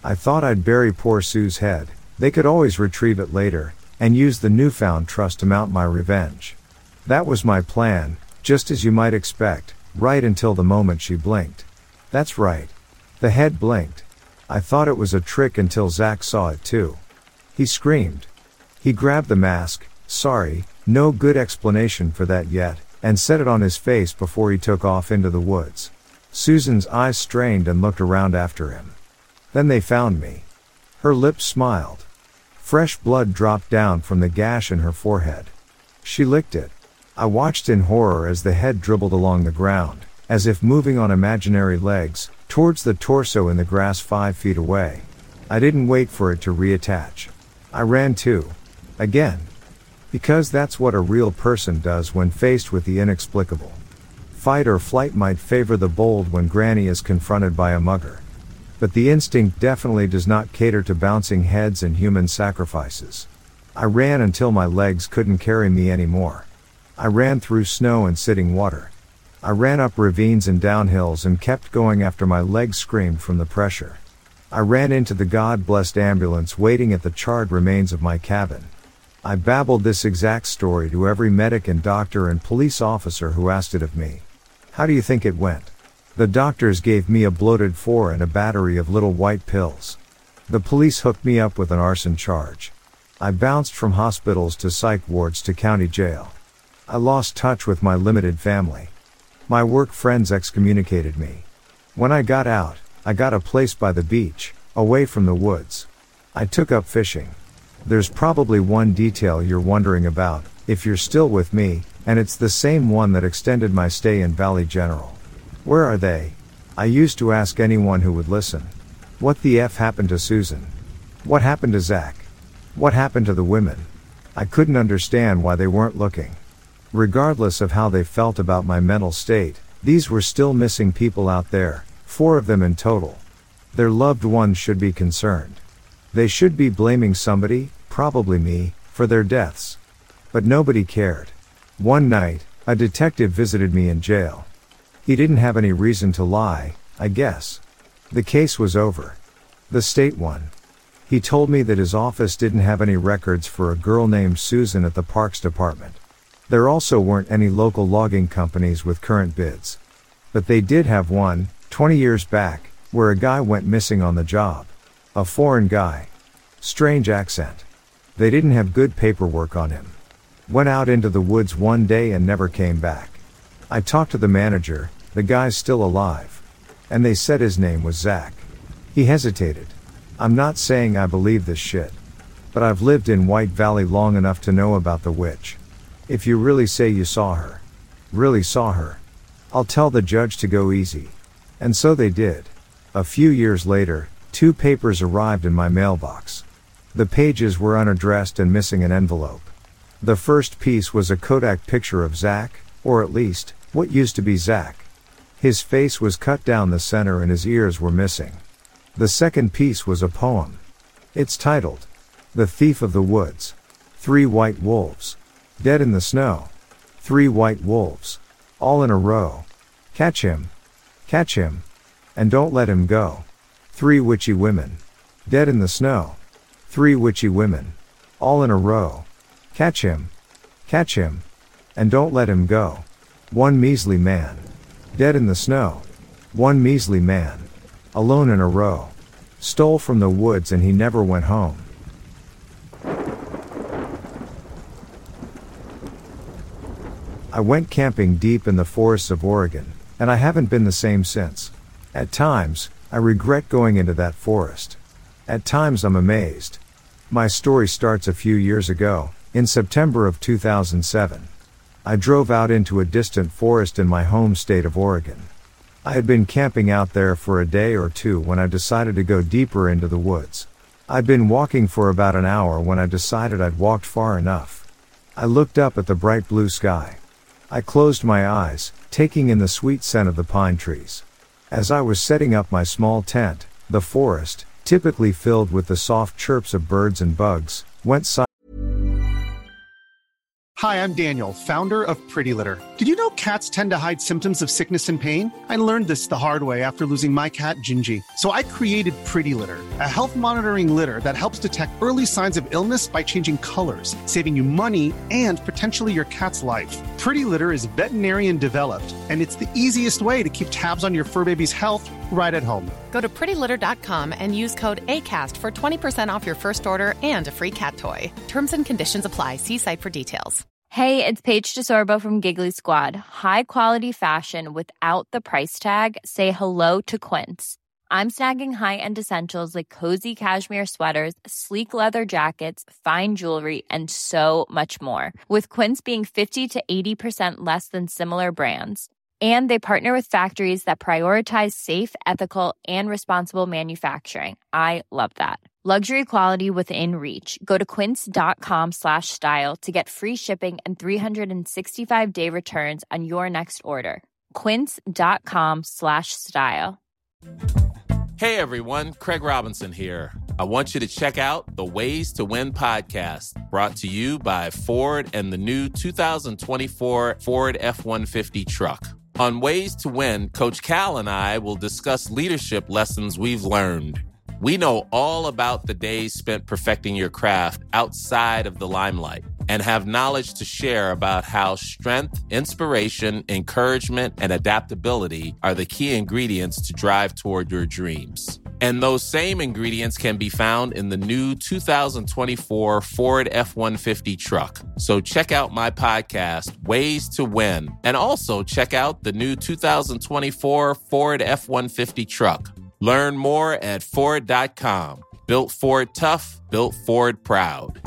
I thought I'd bury poor Sue's head. They could always retrieve it later, and use the newfound trust to mount my revenge. That was my plan, just as you might expect, right until the moment she blinked. That's right. The head blinked. I thought it was a trick until Zach saw it too. He screamed. He grabbed the mask, sorry, no good explanation for that yet, and set it on his face before he took off into the woods. Susan's eyes strained and looked around after him. Then they found me. Her lips smiled. Fresh blood dropped down from the gash in her forehead. She licked it. I watched in horror as the head dribbled along the ground, as if moving on imaginary legs, towards the torso in the grass five feet away. I didn't wait for it to reattach. I ran too. Again. Because that's what a real person does when faced with the inexplicable. Fight or flight might favor the bold when Granny is confronted by a mugger. But the instinct definitely does not cater to bouncing heads and human sacrifices. I ran until my legs couldn't carry me anymore. I ran through snow and sitting water. I ran up ravines and down hills and kept going after my legs screamed from the pressure. I ran into the God-blessed ambulance waiting at the charred remains of my cabin. I babbled this exact story to every medic and doctor and police officer who asked it of me. How do you think it went? The doctors gave me a bloated four and a battery of little white pills. The police hooked me up with an arson charge. I bounced from hospitals to psych wards to county jail. I lost touch with my limited family. My work friends excommunicated me. When I got out, I got a place by the beach, away from the woods. I took up fishing. There's probably one detail you're wondering about, if you're still with me, and it's the same one that extended my stay in Valley General. Where are they? I used to ask anyone who would listen. What the F happened to Susan? What happened to Zach? What happened to the women? I couldn't understand why they weren't looking. Regardless of how they felt about my mental state, these were still missing people out there, four of them in total. Their loved ones should be concerned. They should be blaming somebody, probably me, for their deaths. But nobody cared. One night, a detective visited me in jail. He didn't have any reason to lie, I guess. The case was over. The state won. He told me that his office didn't have any records for a girl named Susan at the Parks Department. There also weren't any local logging companies with current bids. But they did have one, twenty years back, where a guy went missing on the job. A foreign guy. Strange accent. They didn't have good paperwork on him. Went out into the woods one day and never came back. I talked to the manager. The guy's still alive. And they said his name was Zach. He hesitated. I'm not saying I believe this shit. But I've lived in White Valley long enough to know about the witch. If you really say you saw her, really saw her, I'll tell the judge to go easy. And so they did. A few years later, two papers arrived in my mailbox. The pages were unaddressed and missing an envelope. The first piece was a Kodak picture of Zach, or at least, what used to be Zach. His face was cut down the center and his ears were missing. The second piece was a poem. It's titled, The Thief of the Woods. Three white wolves. Dead in the snow. Three white wolves. All in a row. Catch him. Catch him. And don't let him go. Three witchy women. Dead in the snow. Three witchy women. All in a row. Catch him. Catch him. And don't let him go. One measly man. Dead in the snow. One measly man. Alone in a row. Stole from the woods and he never went home. I went camping deep in the forests of Oregon, and I haven't been the same since. At times, I regret going into that forest. At times I'm amazed. My story starts a few years ago, in September of two thousand seven. I drove out into a distant forest in my home state of Oregon. I had been camping out there for a day or two when I decided to go deeper into the woods. I'd been walking for about an hour when I decided I'd walked far enough. I looked up at the bright blue sky. I closed my eyes, taking in the sweet scent of the pine trees. As I was setting up my small tent, the forest, typically filled with the soft chirps of birds and bugs, went silent. Hi, I'm Daniel, founder of Pretty Litter. Did you know cats tend to hide symptoms of sickness and pain? I learned this the hard way after losing my cat, Gingy. So I created Pretty Litter, a health monitoring litter that helps detect early signs of illness by changing colors, saving you money and potentially your cat's life. Pretty Litter is veterinarian developed, and it's the easiest way to keep tabs on your fur baby's health right at home. Go to pretty litter dot com and use code ACAST for twenty percent off your first order and a free cat toy. Terms and conditions apply. See site for details. Hey, it's Paige DeSorbo from Giggly Squad. High quality fashion without the price tag. Say hello to Quince. I'm snagging high-end essentials like cozy cashmere sweaters, sleek leather jackets, fine jewelry, and so much more. With Quince being fifty to eighty percent less than similar brands. And they partner with factories that prioritize safe, ethical, and responsible manufacturing. I love that. Luxury quality within reach. Go to quince.com slash style to get free shipping and three sixty-five day returns on your next order. Quince.com slash style. Hey everyone, Craig Robinson here. I want you to check out the Ways to Win podcast, brought to you by Ford and the new two thousand twenty-four Ford F one fifty truck. On Ways to Win, Coach Cal and I will discuss leadership lessons we've learned. We know all about the days spent perfecting your craft outside of the limelight and have knowledge to share about how strength, inspiration, encouragement, and adaptability are the key ingredients to drive toward your dreams. And those same ingredients can be found in the new two thousand twenty-four Ford F one fifty truck. So check out my podcast, Ways to Win, and also check out the new two thousand twenty-four Ford F one fifty truck. Learn more at Ford dot com. Built Ford tough, built Ford proud.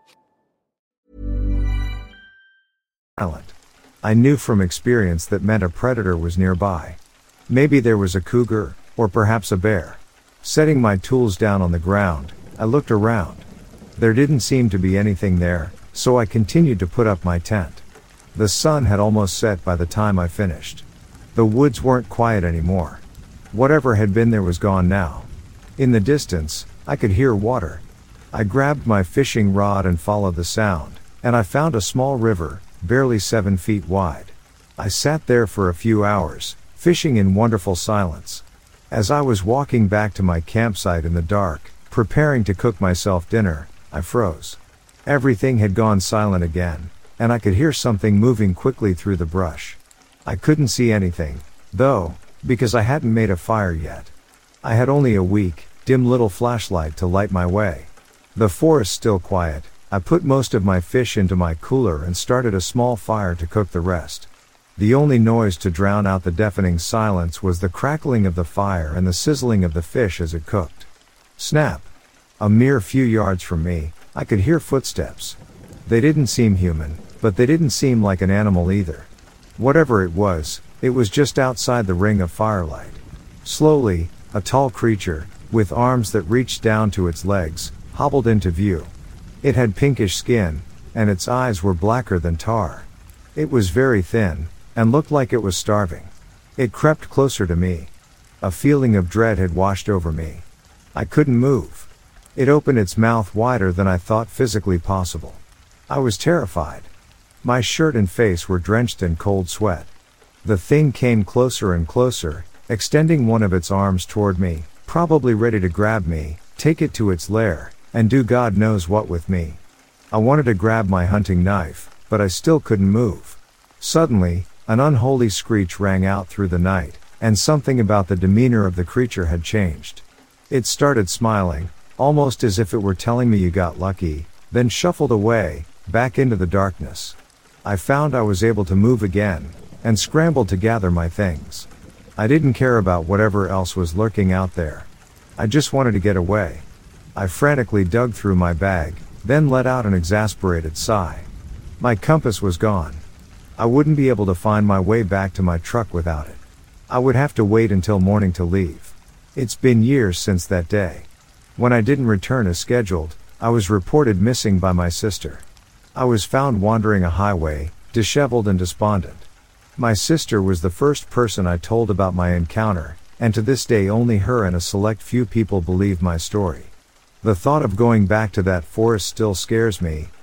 I knew from experience that meant a predator was nearby. Maybe there was a cougar, or perhaps a bear. Setting my tools down on the ground, I looked around. There didn't seem to be anything there, so I continued to put up my tent. The sun had almost set by the time I finished. The woods weren't quiet anymore. Whatever had been there was gone now. In the distance, I could hear water. I grabbed my fishing rod and followed the sound, and I found a small river, barely seven feet wide. I sat there for a few hours, fishing in wonderful silence. As I was walking back to my campsite in the dark, preparing to cook myself dinner, I froze. Everything had gone silent again, and I could hear something moving quickly through the brush. I couldn't see anything, though, because I hadn't made a fire yet. I had only a weak, dim little flashlight to light my way. The forest still quiet, I put most of my fish into my cooler and started a small fire to cook the rest. The only noise to drown out the deafening silence was the crackling of the fire and the sizzling of the fish as it cooked. Snap! A mere few yards from me, I could hear footsteps. They didn't seem human, but they didn't seem like an animal either. Whatever it was, it was just outside the ring of firelight. Slowly, a tall creature, with arms that reached down to its legs, hobbled into view. It had pinkish skin, and its eyes were blacker than tar. It was very thin, and looked like it was starving. It crept closer to me. A feeling of dread had washed over me. I couldn't move. It opened its mouth wider than I thought physically possible. I was terrified. My shirt and face were drenched in cold sweat. The thing came closer and closer, extending one of its arms toward me, probably ready to grab me, take it to its lair, and do God knows what with me. I wanted to grab my hunting knife, but I still couldn't move. Suddenly, an unholy screech rang out through the night, and something about the demeanor of the creature had changed. It started smiling, almost as if it were telling me you got lucky, then shuffled away, back into the darkness. I found I was able to move again, and scrambled to gather my things. I didn't care about whatever else was lurking out there. I just wanted to get away. I frantically dug through my bag, then let out an exasperated sigh. My compass was gone. I wouldn't be able to find my way back to my truck without it. I would have to wait until morning to leave. It's been years since that day. When I didn't return as scheduled, I was reported missing by my sister. I was found wandering a highway, disheveled and despondent. My sister was the first person I told about my encounter, and to this day only her and a select few people believe my story. The thought of going back to that forest still scares me,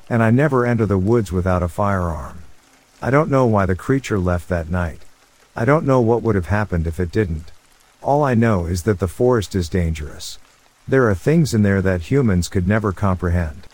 and I never enter the woods without a firearm. I don't know why the creature left that night. I don't know what would have happened if it didn't. All I know is that the forest is dangerous. There are things in there that humans could never comprehend.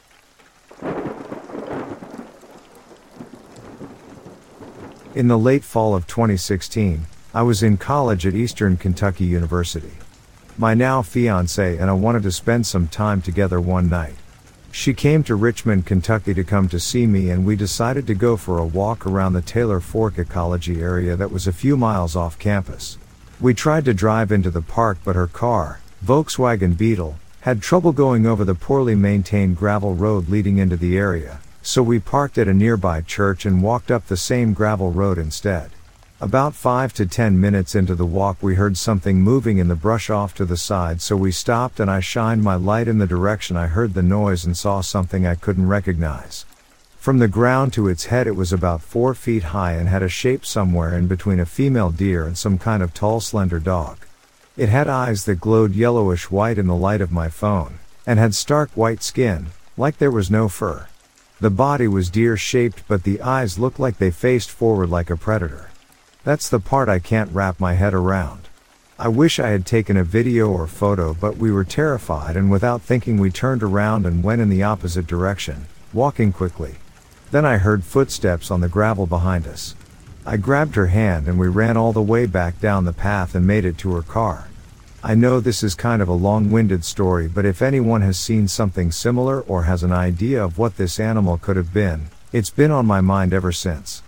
In the late fall of twenty sixteen, I was in college at Eastern Kentucky University. My now fiancée and I wanted to spend some time together one night. She came to Richmond, Kentucky to come to see me, and we decided to go for a walk around the Taylor Fork ecology area that was a few miles off campus. We tried to drive into the park, but her car, Volkswagen Beetle, had trouble going over the poorly maintained gravel road leading into the area, so we parked at a nearby church and walked up the same gravel road instead. About five to ten minutes into the walk we heard something moving in the brush off to the side, so we stopped and I shined my light in the direction I heard the noise and saw something I couldn't recognize. From the ground to its head it was about four feet high and had a shape somewhere in between a female deer and some kind of tall slender dog. It had eyes that glowed yellowish white in the light of my phone, and had stark white skin, like there was no fur. The body was deer-shaped, but the eyes looked like they faced forward like a predator. That's the part I can't wrap my head around. I wish I had taken a video or photo, but we were terrified, and without thinking we turned around and went in the opposite direction, walking quickly. Then I heard footsteps on the gravel behind us. I grabbed her hand and we ran all the way back down the path and made it to her car. I know this is kind of a long-winded story, but if anyone has seen something similar or has an idea of what this animal could have been, it's been on my mind ever since.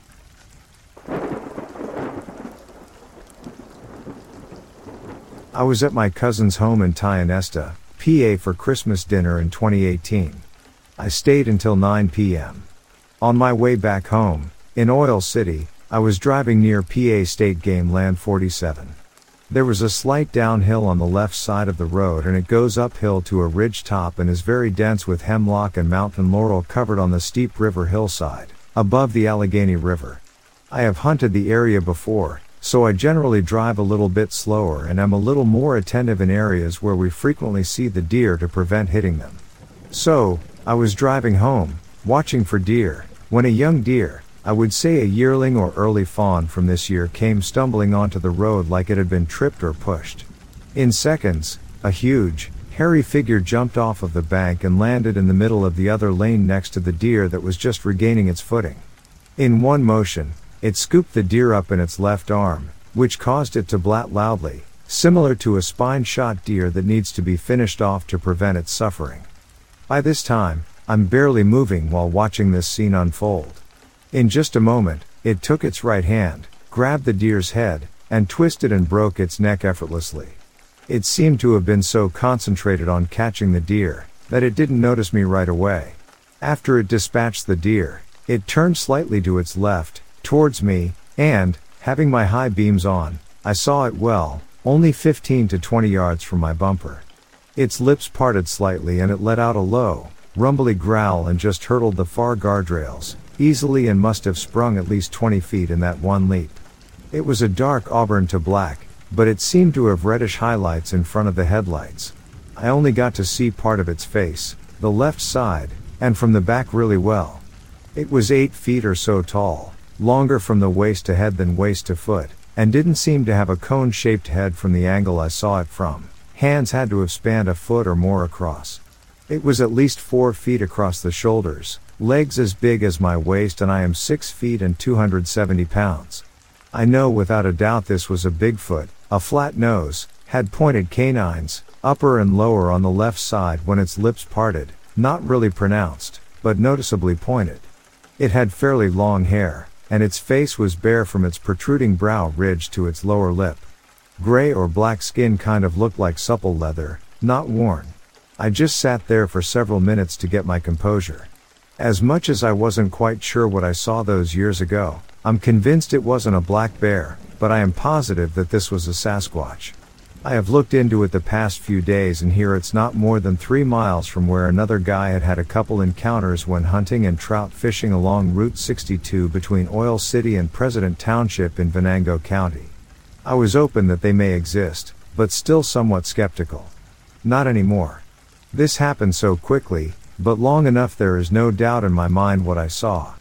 I was at my cousin's home in Tionesta, P A for Christmas dinner in twenty eighteen. I stayed until nine p m On my way back home, in Oil City, I was driving near P A State Game Land forty-seven. There was a slight downhill on the left side of the road and it goes uphill to a ridge top and is very dense with hemlock and mountain laurel covered on the steep river hillside, above the Allegheny River. I have hunted the area before, so I generally drive a little bit slower and am a little more attentive in areas where we frequently see the deer to prevent hitting them. So, I was driving home, watching for deer, when a young deer, I would say a yearling or early fawn from this year, came stumbling onto the road like it had been tripped or pushed. In seconds, a huge, hairy figure jumped off of the bank and landed in the middle of the other lane next to the deer that was just regaining its footing. In one motion, it scooped the deer up in its left arm, which caused it to blat loudly, similar to a spine-shot deer that needs to be finished off to prevent its suffering. By this time, I'm barely moving while watching this scene unfold. In just a moment, it took its right hand, grabbed the deer's head, and twisted and broke its neck effortlessly. It seemed to have been so concentrated on catching the deer, that it didn't notice me right away. After it dispatched the deer, it turned slightly to its left, towards me, and, having my high beams on, I saw it well, only fifteen to twenty yards from my bumper. Its lips parted slightly and it let out a low, rumbly growl and just hurdled the far guardrails, easily, and must have sprung at least twenty feet in that one leap. It was a dark auburn to black, but it seemed to have reddish highlights in front of the headlights. I only got to see part of its face, the left side, and from the back really well. It was eight feet or so tall, longer from the waist to head than waist to foot, and didn't seem to have a cone-shaped head from the angle I saw it from. Hands had to have spanned a foot or more across. It was at least four feet across the shoulders, legs as big as my waist, and I am six feet and two hundred seventy pounds. I know without a doubt this was a Bigfoot, a flat nose, had pointed canines, upper and lower on the left side when its lips parted, not really pronounced, but noticeably pointed. It had fairly long hair, and its face was bare from its protruding brow ridge to its lower lip. Gray or black skin kind of looked like supple leather, not worn. I just sat there for several minutes to get my composure. As much as I wasn't quite sure what I saw those years ago, I'm convinced it wasn't a black bear, but I am positive that this was a Sasquatch. I have looked into it the past few days, and here it's not more than three miles from where another guy had had a couple encounters when hunting and trout fishing along Route sixty-two between Oil City and President Township in Venango County. I was open that they may exist, but still somewhat skeptical. Not anymore. This happened so quickly, but long enough there is no doubt in my mind what I saw.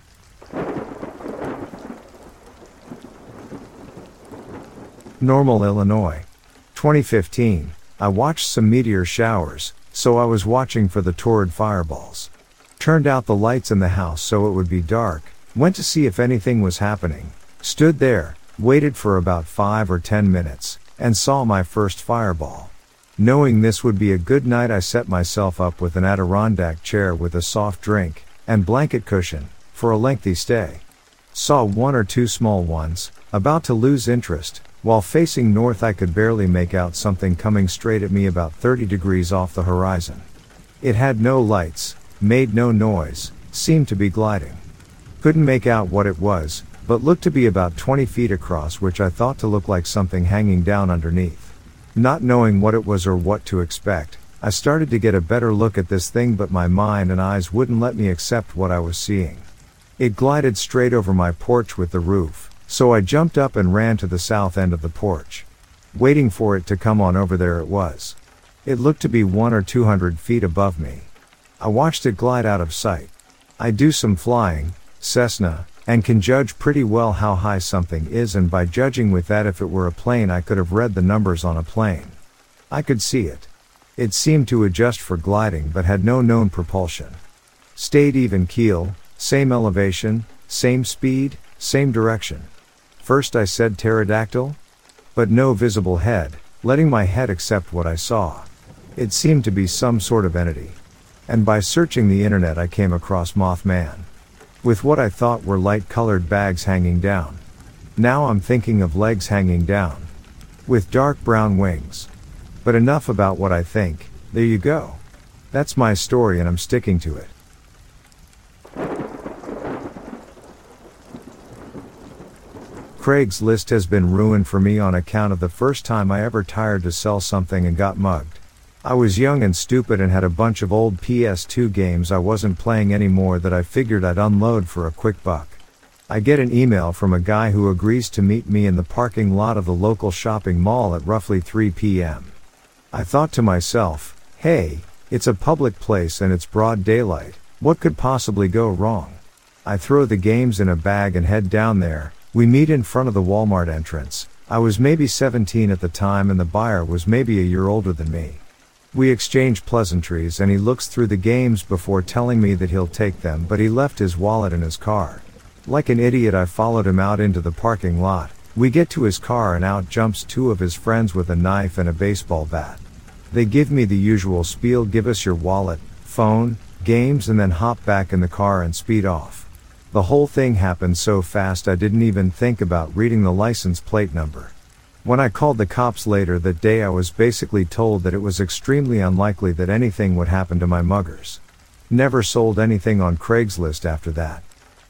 Normal, Illinois. twenty fifteen. I watched some meteor showers, so I was watching for the torrid fireballs. Turned out the lights in the house so it would be dark, went to see if anything was happening, stood there, waited for about five or ten minutes, and saw my first fireball. Knowing this would be a good night, I set myself up with an Adirondack chair with a soft drink and blanket cushion for a lengthy stay. Saw one or two small ones, about to lose interest. While facing north, I could barely make out something coming straight at me about thirty degrees off the horizon. It had no lights, made no noise, seemed to be gliding. Couldn't make out what it was, but looked to be about twenty feet across, which I thought to look like something hanging down underneath. Not knowing what it was or what to expect, I started to get a better look at this thing, but my mind and eyes wouldn't let me accept what I was seeing. It glided straight over my porch with the roof, so I jumped up and ran to the south end of the porch. Waiting for it to come on over, there it was. It looked to be one or two hundred feet above me. I watched it glide out of sight. I do some flying, Cessna, and can judge pretty well how high something is, and by judging with that, if it were a plane, I could have read the numbers on a plane. I could see it. It seemed to adjust for gliding but had no known propulsion. Stayed even keel, same elevation, same speed, same direction. First I said pterodactyl, but no visible head, letting my head accept what I saw. It seemed to be some sort of entity. And by searching the internet I came across Mothman, with what I thought were light-colored bags hanging down. Now I'm thinking of legs hanging down, with dark brown wings. But enough about what I think, there you go. That's my story and I'm sticking to it. Craigslist has been ruined for me on account of the first time I ever tried to sell something and got mugged. I was young and stupid and had a bunch of old P S two games I wasn't playing anymore that I figured I'd unload for a quick buck. I get an email from a guy who agrees to meet me in the parking lot of the local shopping mall at roughly three p m I thought to myself, hey, it's a public place and it's broad daylight, what could possibly go wrong? I throw the games in a bag and head down there. We meet in front of the Walmart entrance. I was maybe seventeen at the time and the buyer was maybe a year older than me. We exchange pleasantries and he looks through the games before telling me that he'll take them, but he left his wallet in his car. Like an idiot I followed him out into the parking lot. We get to his car and out jumps two of his friends with a knife and a baseball bat. They give me the usual spiel, give us your wallet, phone, games, and then hop back in the car and speed off. The whole thing happened so fast I didn't even think about reading the license plate number. When I called the cops later that day, I was basically told that it was extremely unlikely that anything would happen to my muggers. Never sold anything on Craigslist after that.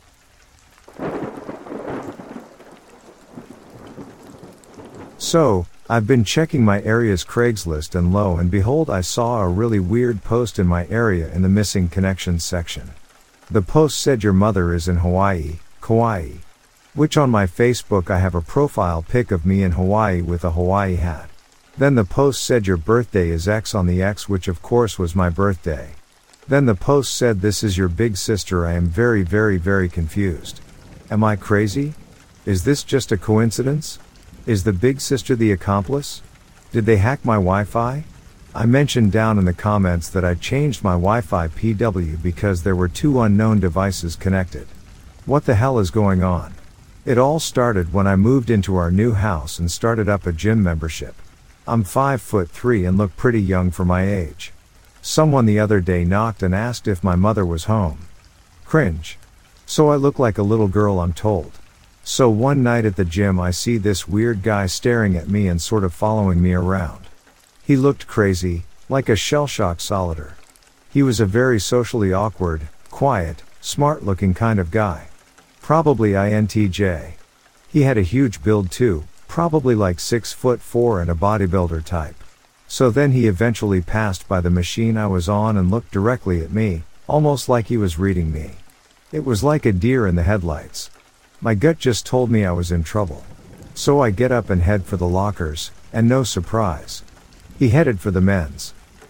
So, I've been checking my area's Craigslist and lo and behold I saw a really weird post in my area in the missing connections section. The post said your mother is in Hawaii, Kauai. Which on my Facebook I have a profile pic of me in Hawaii with a Hawaii hat. Then the post said your birthday is X on the X, which of course was my birthday. Then the post said this is your big sister. I am very very very confused. Am I crazy? Is this just a coincidence? Is the big sister the accomplice? Did they hack my Wi-Fi? I mentioned down in the comments that I changed my Wi-Fi P W because there were two unknown devices connected. What the hell is going on? It all started when I moved into our new house and started up a gym membership. I'm five foot three and look pretty young for my age. Someone the other day knocked and asked if my mother was home. Cringe. So I look like a little girl, I'm told. So one night at the gym I see this weird guy staring at me and sort of following me around. He looked crazy, like a shell-shocked solider. He was a very socially awkward, quiet, smart-looking kind of guy. Probably I N T J. He had a huge build too, probably like six foot four and a bodybuilder type. So then he eventually passed by the machine I was on and looked directly at me, almost like he was reading me. It was like a deer in the headlights. My gut just told me I was in trouble. So I get up and head for the lockers, and no surprise. He headed for the men's.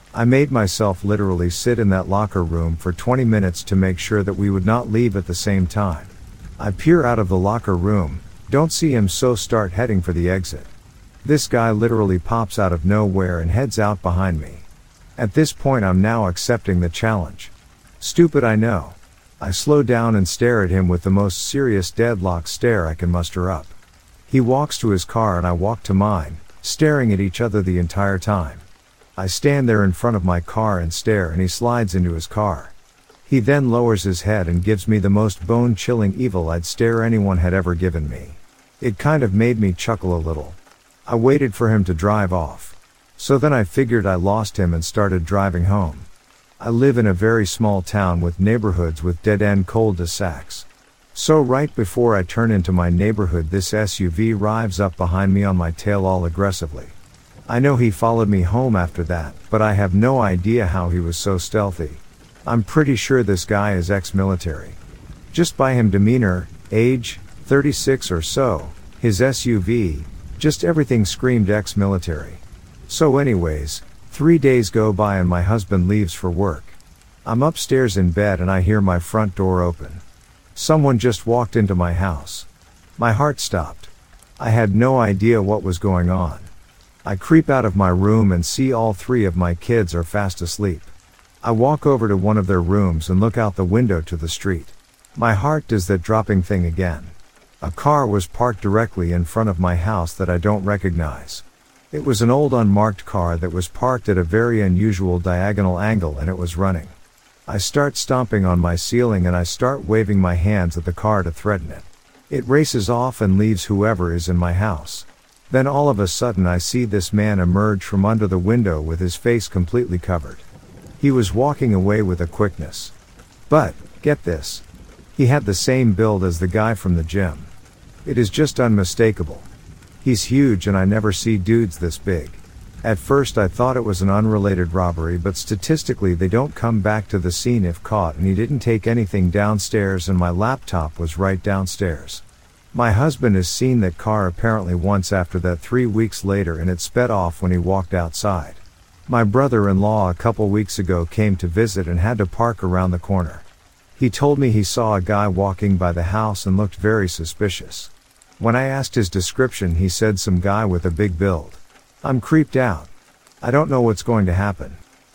I made myself literally sit in that locker room for twenty minutes to make sure that we would not leave at the same time. I peer out of the locker room, don't see him, so start heading for the exit. This guy literally pops out of nowhere and heads out behind me. At this point I'm now accepting the challenge. Stupid, I know. I slow down and stare at him with the most serious deadlock stare I can muster up. He walks to his car and I walk to mine, staring at each other the entire time. I stand there in front of my car and stare, and he slides into his car. He then lowers his head and gives me the most bone-chilling evil-eyed stare anyone had ever given me. It kind of made me chuckle a little. I waited for him to drive off. So then I figured I lost him and started driving home. I live in a very small town with neighborhoods with dead-end cul-de-sacs. So right before I turn into my neighborhood, this S U V drives up behind me on my tail all aggressively. I know he followed me home after that, but I have no idea how he was so stealthy. I'm pretty sure this guy is ex-military. Just by him demeanor, age, thirty-six or so, his S U V, just everything screamed ex-military. So anyways, three days go by and my husband leaves for work. I'm upstairs in bed and I hear my front door open. Someone just walked into my house. My heart stopped. I had no idea what was going on. I creep out of my room and see all three of my kids are fast asleep. I walk over to one of their rooms and look out the window to the street. My heart does that dropping thing again. A car was parked directly in front of my house that I don't recognize. It was an old unmarked car that was parked at a very unusual diagonal angle and it was running. I start stomping on my ceiling and I start waving my hands at the car to threaten it. It races off and leaves whoever is in my house. Then all of a sudden I see this man emerge from under the window with his face completely covered. He was walking away with a quickness. But, get this. He had the same build as the guy from the gym. It is just unmistakable. He's huge and I never see dudes this big. At first I thought it was an unrelated robbery, but statistically they don't come back to the scene if caught, and he didn't take anything downstairs and my laptop was right downstairs. My husband has seen that car apparently once after that three weeks later and it sped off when he walked outside. My brother-in-law a couple weeks ago came to visit and had to park around the corner. He told me he saw a guy walking by the house and looked very suspicious. When I asked his description, he said some guy with a big build. I'm creeped out. I don't know what's going to happen.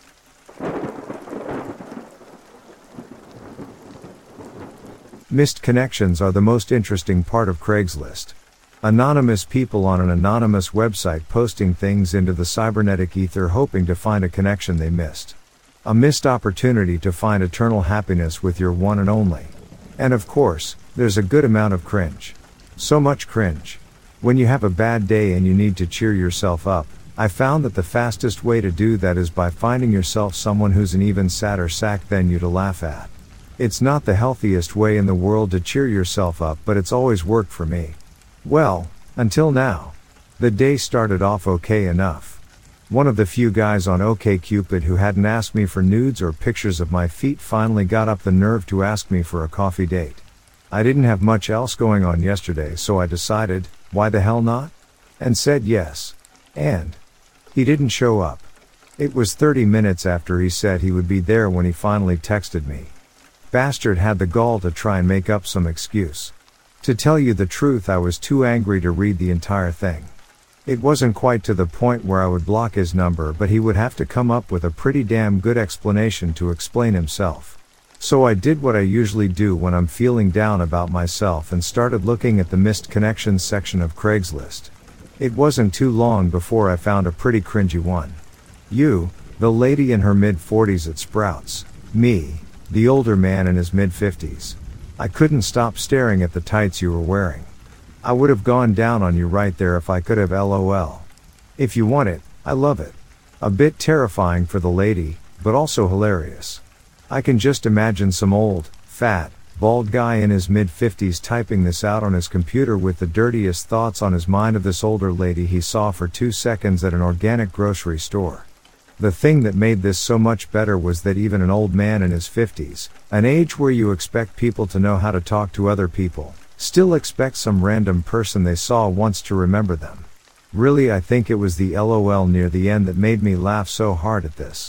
Missed connections are the most interesting part of Craigslist. Anonymous people on an anonymous website posting things into the cybernetic ether hoping to find a connection they missed. A missed opportunity to find eternal happiness with your one and only. And of course, there's a good amount of cringe. So much cringe. When you have a bad day and you need to cheer yourself up, I found that the fastest way to do that is by finding yourself someone who's an even sadder sack than you to laugh at. It's not the healthiest way in the world to cheer yourself up, but it's always worked for me. Well, until now. The day started off okay enough. One of the few guys on OkCupid who hadn't asked me for nudes or pictures of my feet finally got up the nerve to ask me for a coffee date. I didn't have much else going on yesterday, so I decided, why the hell not? And said yes. And he didn't show up. It was thirty minutes after he said he would be there when he finally texted me. Bastard had the gall to try and make up some excuse. To tell you the truth, I was too angry to read the entire thing. It wasn't quite to the point where I would block his number, but he would have to come up with a pretty damn good explanation to explain himself. So I did what I usually do when I'm feeling down about myself and started looking at the missed connections section of Craigslist. It wasn't too long before I found a pretty cringy one. You, the lady in her mid-forties at Sprouts. Me, the older man in his mid-fifties. I couldn't stop staring at the tights you were wearing. I would have gone down on you right there if I could have, lol. If you want it, I love it. A bit terrifying for the lady, but also hilarious. I can just imagine some old, fat, bald guy in his mid-fifties typing this out on his computer with the dirtiest thoughts on his mind of this older lady he saw for two seconds at an organic grocery store. The thing that made this so much better was that even an old man in his fifties, an age where you expect people to know how to talk to other people, still expect some random person they saw once to remember them. Really, I think it was the lol near the end that made me laugh so hard at this.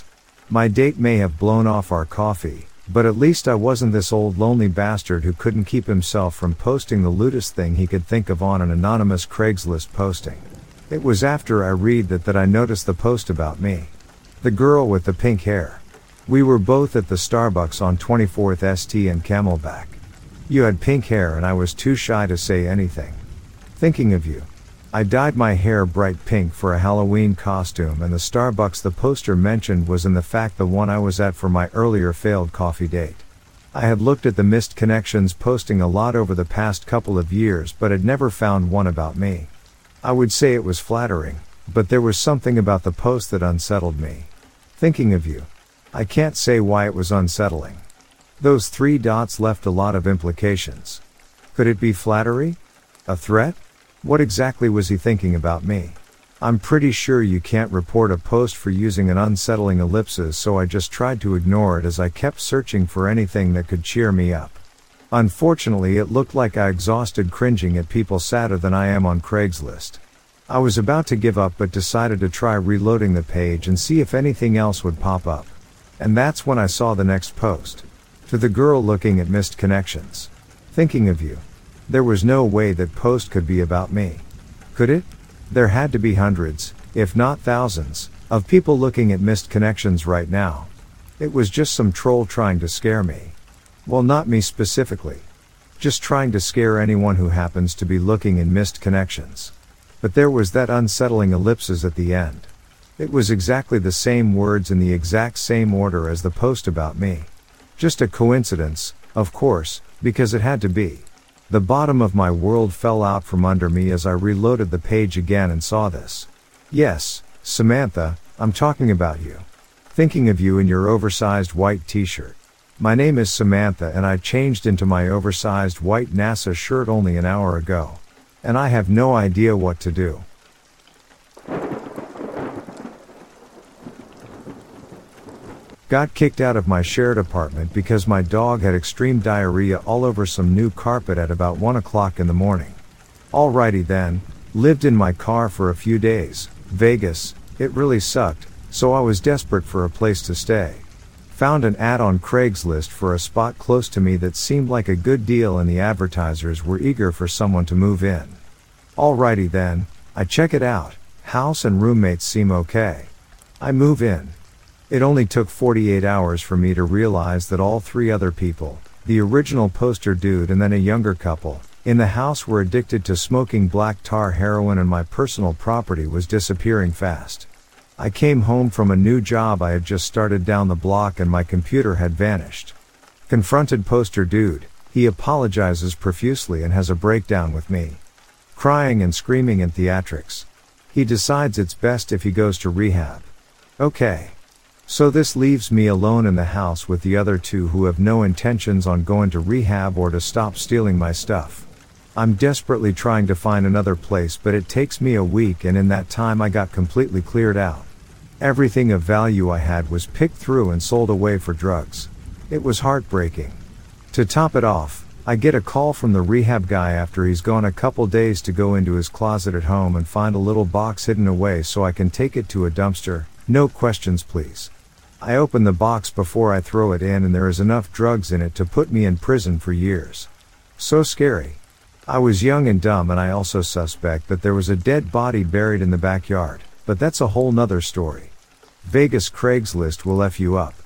My date may have blown off our coffee, but at least I wasn't this old lonely bastard who couldn't keep himself from posting the lewdest thing he could think of on an anonymous Craigslist posting. It was after I read that that I noticed the post about me. The girl with the pink hair. We were both at the Starbucks on twenty-fourth Street and Camelback. You had pink hair and I was too shy to say anything. Thinking of you. I dyed my hair bright pink for a Halloween costume, and the Starbucks the poster mentioned was in the fact the one I was at for my earlier failed coffee date. I had looked at the missed connections posting a lot over the past couple of years but had never found one about me. I would say it was flattering, but there was something about the post that unsettled me. Thinking of you. I can't say why it was unsettling. Those three dots left a lot of implications. Could it be flattery? A threat? What exactly was he thinking about me? I'm pretty sure you can't report a post for using an unsettling ellipsis, so I just tried to ignore it as I kept searching for anything that could cheer me up. Unfortunately, it looked like I exhausted cringing at people sadder than I am on Craigslist. I was about to give up but decided to try reloading the page and see if anything else would pop up. And that's when I saw the next post. To the girl looking at missed connections. Thinking of you. There was no way that post could be about me. Could it? There had to be hundreds, if not thousands, of people looking at missed connections right now. It was just some troll trying to scare me. Well, not me specifically. Just trying to scare anyone who happens to be looking in missed connections. But there was that unsettling ellipsis at the end. It was exactly the same words in the exact same order as the post about me. Just a coincidence, of course, because it had to be. The bottom of my world fell out from under me as I reloaded the page again and saw this. Yes, Samantha, I'm talking about you. Thinking of you in your oversized white t-shirt. My name is Samantha and I changed into my oversized white NASA shirt only an hour ago. And I have no idea what to do. Got kicked out of my shared apartment because my dog had extreme diarrhea all over some new carpet at about one o'clock in the morning. Alrighty then, lived in my car for a few days. Vegas, it really sucked, so I was desperate for a place to stay. Found an ad on Craigslist for a spot close to me that seemed like a good deal and the advertisers were eager for someone to move in. Alrighty then, I check it out. House and roommates seem okay. I move in. It only took forty-eight hours for me to realize that all three other people, the original poster dude and then a younger couple, in the house were addicted to smoking black tar heroin and my personal property was disappearing fast. I came home from a new job I had just started down the block and my computer had vanished. Confronted poster dude, he apologizes profusely and has a breakdown with me. Crying and screaming in theatrics. He decides it's best if he goes to rehab. Okay. So this leaves me alone in the house with the other two who have no intentions on going to rehab or to stop stealing my stuff. I'm desperately trying to find another place, but it takes me a week, and in that time I got completely cleared out. Everything of value I had was picked through and sold away for drugs. It was heartbreaking. To top it off, I get a call from the rehab guy after he's gone a couple days to go into his closet at home and find a little box hidden away so I can take it to a dumpster. No questions please. I open the box before I throw it in and there is enough drugs in it to put me in prison for years. So scary. I was young and dumb, and I also suspect that there was a dead body buried in the backyard, but that's a whole nother story. Vegas Craigslist will F you up.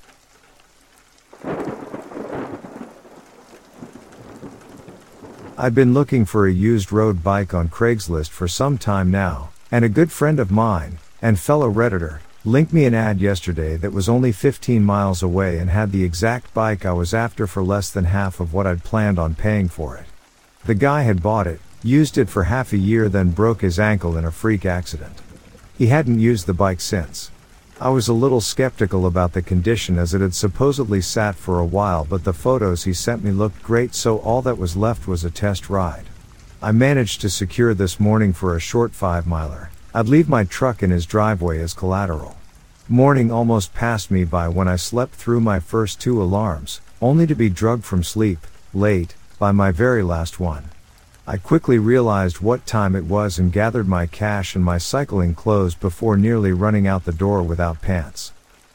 I've been looking for a used road bike on Craigslist for some time now, and a good friend of mine, and fellow Redditor, linked me an ad yesterday that was only fifteen miles away and had the exact bike I was after for less than half of what I'd planned on paying for it. The guy had bought it, used it for half a year, then broke his ankle in a freak accident. He hadn't used the bike since. I was a little skeptical about the condition as it had supposedly sat for a while, but the photos he sent me looked great, so all that was left was a test ride. I managed to secure this morning for a short five-miler. I'd leave my truck in his driveway as collateral. Morning almost passed me by when I slept through my first two alarms, only to be drugged from sleep, late, by my very last one. I quickly realized what time it was and gathered my cash and my cycling clothes before nearly running out the door without pants.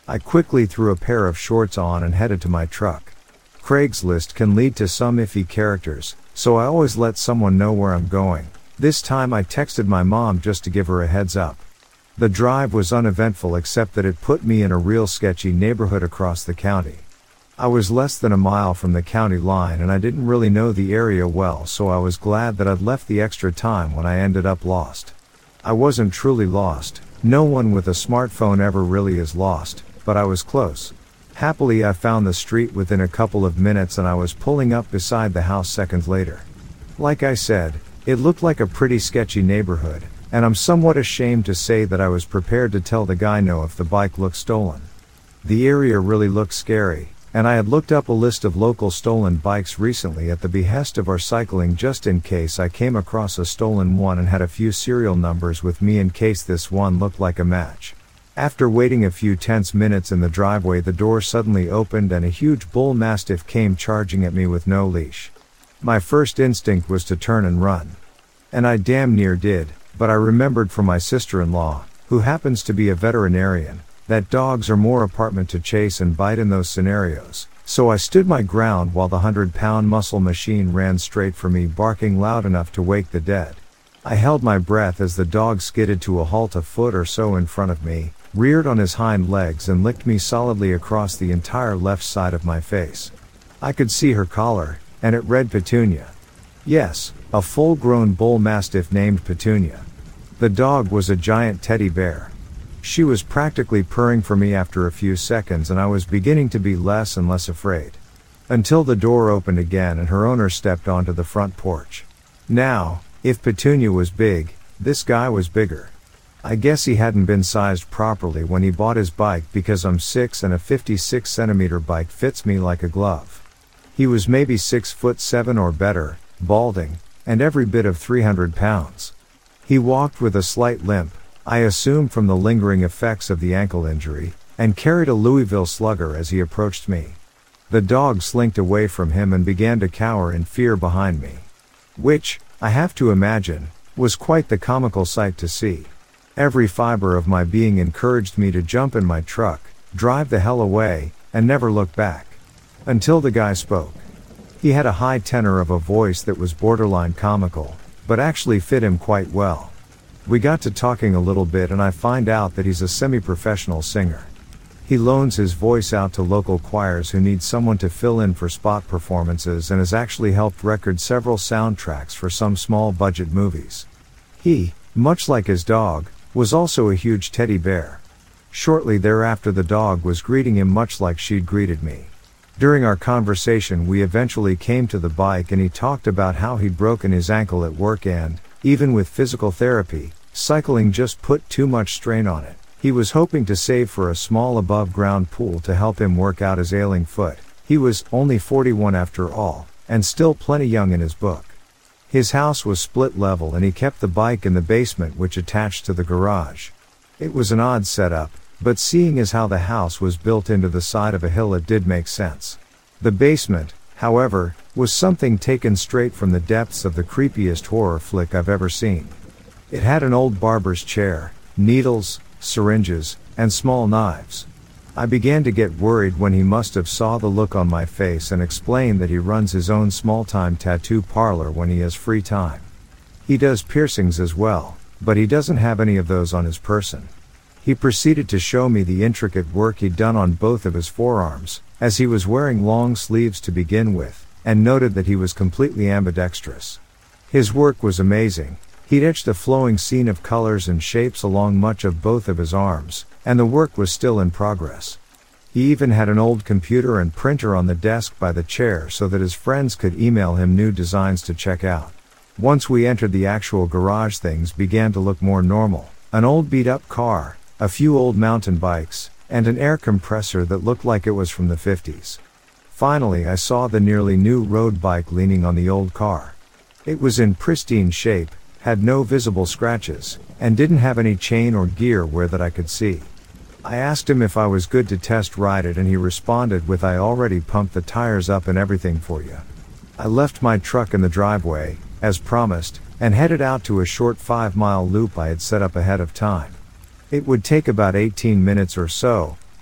I quickly threw a pair of shorts on and headed to my truck. Craigslist can lead to some iffy characters, so I always let someone know where I'm going. This time I texted my mom just to give her a heads up. The drive was uneventful except that it put me in a real sketchy neighborhood across the county. I was less than a mile from the county line and I didn't really know the area well, so I was glad that I'd left the extra time when I ended up lost. I wasn't truly lost. No one with a smartphone ever really is lost, but I was close. Happily, I found the street within a couple of minutes and I was pulling up beside the house seconds later. Like I said, it looked like a pretty sketchy neighborhood, and I'm somewhat ashamed to say that I was prepared to tell the guy no if the bike looked stolen. The area really looked scary, and I had looked up a list of local stolen bikes recently at the behest of our cycling just in case I came across a stolen one, and had a few serial numbers with me in case this one looked like a match. After waiting a few tense minutes in the driveway, the door suddenly opened and a huge bull mastiff came charging at me with no leash. My first instinct was to turn and run. And I damn near did, but I remembered from my sister-in-law, who happens to be a veterinarian, that dogs are more apartment to chase and bite in those scenarios, so I stood my ground while the hundred-pound muscle machine ran straight for me, barking loud enough to wake the dead. I held my breath as the dog skidded to a halt a foot or so in front of me, reared on his hind legs and licked me solidly across the entire left side of my face. I could see her collar, and it read Petunia. Yes, a full-grown bull mastiff named Petunia. The dog was a giant teddy bear. She was practically purring for me after a few seconds, and I was beginning to be less and less afraid. Until the door opened again and her owner stepped onto the front porch. Now, if Petunia was big, this guy was bigger. I guess he hadn't been sized properly when he bought his bike, because I'm six and a fifty-six centimeter bike fits me like a glove. He was maybe six foot seven or better, balding, and every bit of three hundred pounds. He walked with a slight limp, I assume from the lingering effects of the ankle injury, and carried a Louisville Slugger as he approached me. The dog slinked away from him and began to cower in fear behind me. Which, I have to imagine, was quite the comical sight to see. Every fiber of my being encouraged me to jump in my truck, drive the hell away, and never look back. Until the guy spoke. He had a high tenor of a voice that was borderline comical, but actually fit him quite well. We got to talking a little bit and I find out that he's a semi-professional singer. He loans his voice out to local choirs who need someone to fill in for spot performances, and has actually helped record several soundtracks for some small budget movies. He, much like his dog, was also a huge teddy bear. Shortly thereafter the dog was greeting him much like she'd greeted me. During our conversation we eventually came to the bike and he talked about how he'd broken his ankle at work and, even with physical therapy, cycling just put too much strain on it. He was hoping to save for a small above-ground pool to help him work out his ailing foot. He was only forty-one after all, and still plenty young in his book. His house was split level and he kept the bike in the basement, which attached to the garage. It was an odd setup, but seeing as how the house was built into the side of a hill it did make sense. The basement, however, was something taken straight from the depths of the creepiest horror flick I've ever seen. It had an old barber's chair, needles, syringes, and small knives. I began to get worried when he must have saw the look on my face and explained that he runs his own small-time tattoo parlor when he has free time. He does piercings as well, but he doesn't have any of those on his person. He proceeded to show me the intricate work he'd done on both of his forearms, as he was wearing long sleeves to begin with, and noted that he was completely ambidextrous. His work was amazing. He'd etched a flowing scene of colors and shapes along much of both of his arms, and the work was still in progress. He even had an old computer and printer on the desk by the chair so that his friends could email him new designs to check out. Once we entered the actual garage, things began to look more normal. An old beat-up car, a few old mountain bikes, and an air compressor that looked like it was from the fifties. Finally I saw the nearly new road bike leaning on the old car. It was in pristine shape, had no visible scratches, and didn't have any chain or gear where that I could see. I asked him if I was good to test ride it and he responded with, "I already pumped the tires up and everything for you." I left my truck in the driveway, as promised, and headed out to a short five mile loop I had set up ahead of time. It would take about eighteen minutes or so,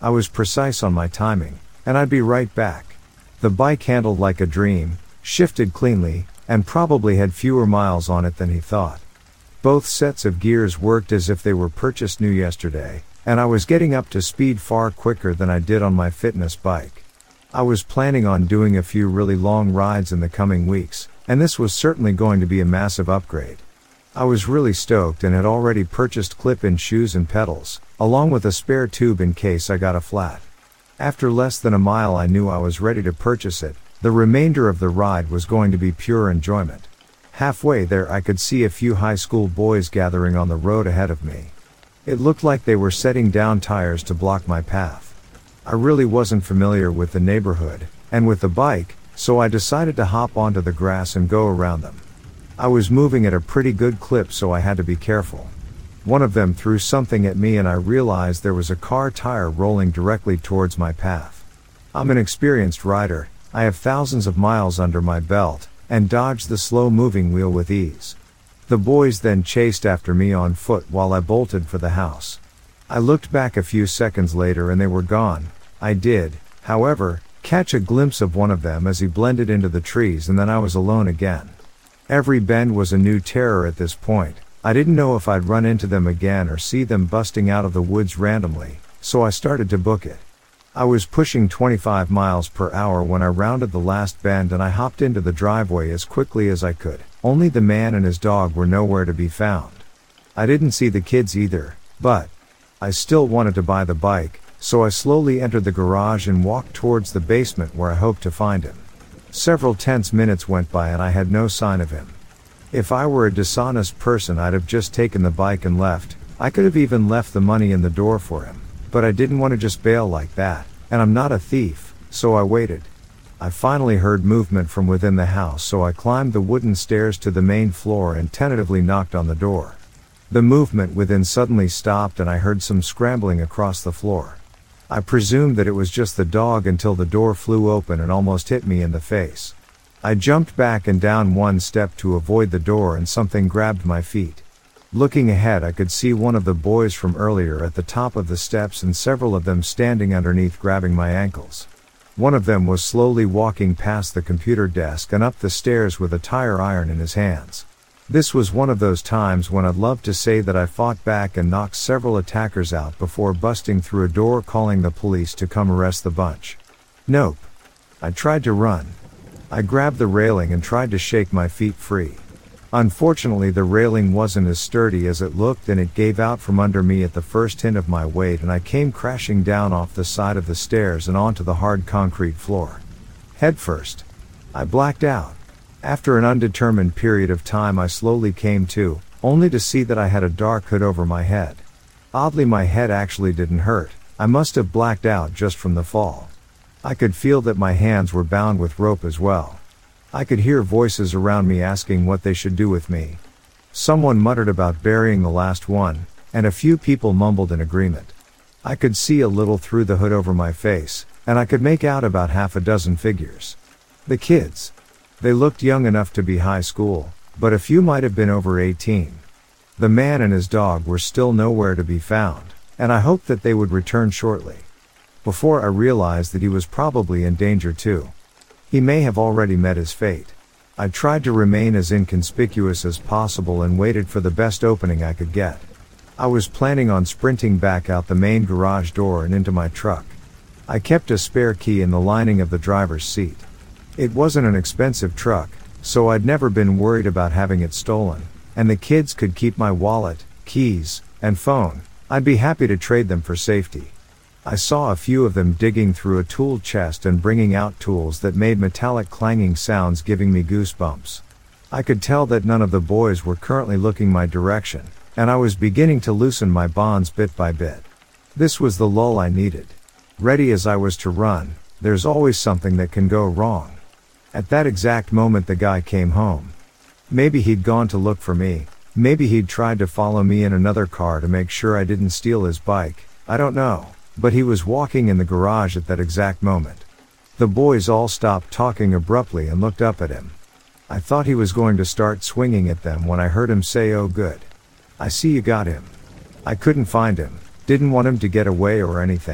I was precise on my timing, and I'd be right back. The bike handled like a dream, shifted cleanly, and probably had fewer miles on it than he thought. Both sets of gears worked as if they were purchased new yesterday, and I was getting up to speed far quicker than I did on my fitness bike. I was planning on doing a few really long rides in the coming weeks, and this was certainly going to be a massive upgrade. I was really stoked and had already purchased clip-in shoes and pedals, along with a spare tube in case I got a flat. After less than a mile I knew I was ready to purchase it. The remainder of the ride was going to be pure enjoyment. Halfway there I could see a few high school boys gathering on the road ahead of me. It looked like they were setting down tires to block my path. I really wasn't familiar with the neighborhood, and with the bike, so I decided to hop onto the grass and go around them. I was moving at a pretty good clip, so I had to be careful. One of them threw something at me and I realized there was a car tire rolling directly towards my path. I'm an experienced rider, I have thousands of miles under my belt, and dodged the slow-moving wheel with ease. The boys then chased after me on foot while I bolted for the house. I looked back a few seconds later and they were gone. I did, however, catch a glimpse of one of them as he blended into the trees, and then I was alone again. Every bend was a new terror at this point. I didn't know if I'd run into them again or see them busting out of the woods randomly, so I started to book it. I was pushing twenty-five miles per hour when I rounded the last bend and I hopped into the driveway as quickly as I could. Only the man and his dog were nowhere to be found. I didn't see the kids either, but I still wanted to buy the bike, so I slowly entered the garage and walked towards the basement where I hoped to find him. Several tense minutes went by and I had no sign of him. If I were a dishonest person I'd have just taken the bike and left. I could have even left the money in the door for him, but I didn't want to just bail like that, and I'm not a thief, so I waited. I finally heard movement from within the house, so I climbed the wooden stairs to the main floor and tentatively knocked on the door. The movement within suddenly stopped and I heard some scrambling across the floor. I presumed that it was just the dog until the door flew open and almost hit me in the face. I jumped back and down one step to avoid the door and something grabbed my feet. Looking ahead I could see one of the boys from earlier at the top of the steps and several of them standing underneath grabbing my ankles. One of them was slowly walking past the computer desk and up the stairs with a tire iron in his hands. This was one of those times when I'd love to say that I fought back and knocked several attackers out before busting through a door calling the police to come arrest the bunch. Nope. I tried to run. I grabbed the railing and tried to shake my feet free. Unfortunately the railing wasn't as sturdy as it looked and it gave out from under me at the first hint of my weight and I came crashing down off the side of the stairs and onto the hard concrete floor. Head first. I blacked out. After an undetermined period of time I slowly came to, only to see that I had a dark hood over my head. Oddly my head actually didn't hurt. I must have blacked out just from the fall. I could feel that my hands were bound with rope as well. I could hear voices around me asking what they should do with me. Someone muttered about burying the last one, and a few people mumbled in agreement. I could see a little through the hood over my face, and I could make out about half a dozen figures. The kids. They looked young enough to be high school, but a few might have been over eighteen. The man and his dog were still nowhere to be found, and I hoped that they would return shortly. Before I realized that he was probably in danger too. He may have already met his fate. I tried to remain as inconspicuous as possible and waited for the best opening I could get. I was planning on sprinting back out the main garage door and into my truck. I kept a spare key in the lining of the driver's seat. It wasn't an expensive truck, so I'd never been worried about having it stolen, and the kids could keep my wallet, keys, and phone. I'd be happy to trade them for safety. I saw a few of them digging through a tool chest and bringing out tools that made metallic clanging sounds, giving me goosebumps. I could tell that none of the boys were currently looking my direction, and I was beginning to loosen my bonds bit by bit. This was the lull I needed. Ready as I was to run, there's always something that can go wrong. At that exact moment the guy came home. Maybe he'd gone to look for me, maybe he'd tried to follow me in another car to make sure I didn't steal his bike, I don't know. But he was walking in the garage at that exact moment. The boys all stopped talking abruptly and looked up at him. I thought he was going to start swinging at them when I heard him say, "Oh good. I see you got him." I couldn't find him, didn't want him to get away or anything,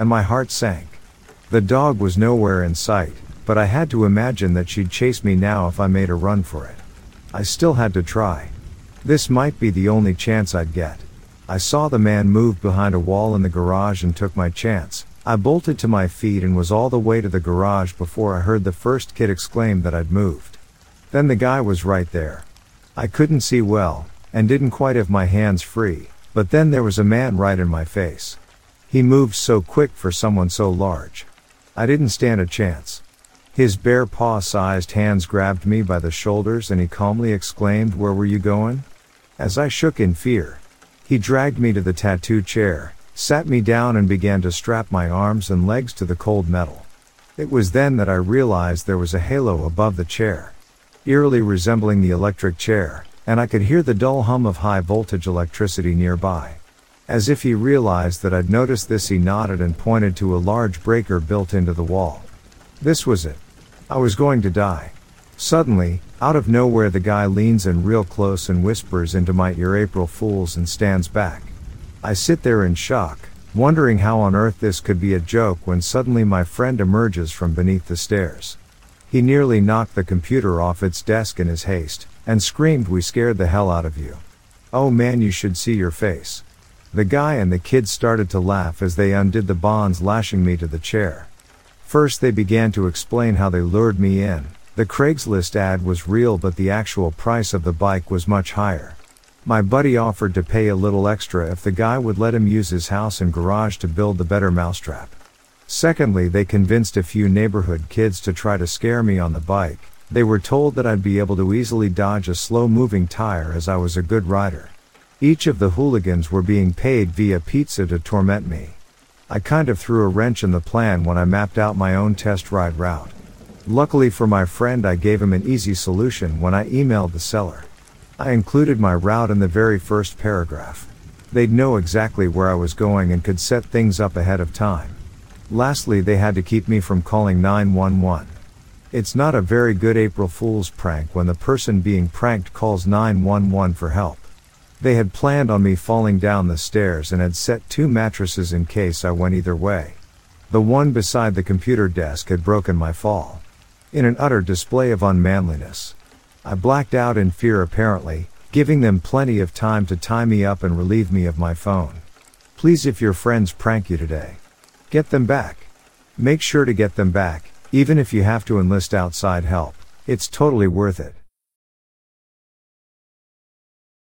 and my heart sank. The dog was nowhere in sight, but I had to imagine that she'd chase me now if I made a run for it. I still had to try. This might be the only chance I'd get. I saw the man move behind a wall in the garage and took my chance. I bolted to my feet and was all the way to the garage before I heard the first kid exclaim that I'd moved. Then the guy was right there. I couldn't see well, and didn't quite have my hands free, but then there was a man right in my face. He moved so quick for someone so large. I didn't stand a chance. His bare paw-sized hands grabbed me by the shoulders and he calmly exclaimed, "Where were you going?" As I shook in fear, he dragged me to the tattoo chair, sat me down and began to strap my arms and legs to the cold metal. It was then that I realized there was a halo above the chair, eerily resembling the electric chair, and I could hear the dull hum of high-voltage electricity nearby. As if he realized that I'd noticed this, he nodded and pointed to a large breaker built into the wall. This was it. I was going to die. Suddenly, out of nowhere, the guy leans in real close and whispers into my ear, "April Fools," and stands back. I sit there in shock, wondering how on earth this could be a joke, when suddenly my friend emerges from beneath the stairs. He nearly knocked the computer off its desk in his haste, and screamed, "We scared the hell out of you. Oh man, you should see your face." The guy and the kids started to laugh as they undid the bonds lashing me to the chair. First they began to explain how they lured me in. The Craigslist ad was real, but the actual price of the bike was much higher. My buddy offered to pay a little extra if the guy would let him use his house and garage to build the better mousetrap. Secondly, they convinced a few neighborhood kids to try to scare me on the bike. They were told that I'd be able to easily dodge a slow-moving tire as I was a good rider. Each of the hooligans were being paid via pizza to torment me. I kind of threw a wrench in the plan when I mapped out my own test ride route. Luckily for my friend, I gave him an easy solution when I emailed the seller. I included my route in the very first paragraph. They'd know exactly where I was going and could set things up ahead of time. Lastly, they had to keep me from calling nine one one. It's not a very good April Fool's prank when the person being pranked calls nine one one for help. They had planned on me falling down the stairs and had set two mattresses in case I went either way. The one beside the computer desk had broken my fall. In an utter display of unmanliness, I blacked out in fear, apparently, giving them plenty of time to tie me up and relieve me of my phone. Please, if your friends prank you today, get them back. Make sure to get them back, even if you have to enlist outside help. It's totally worth it.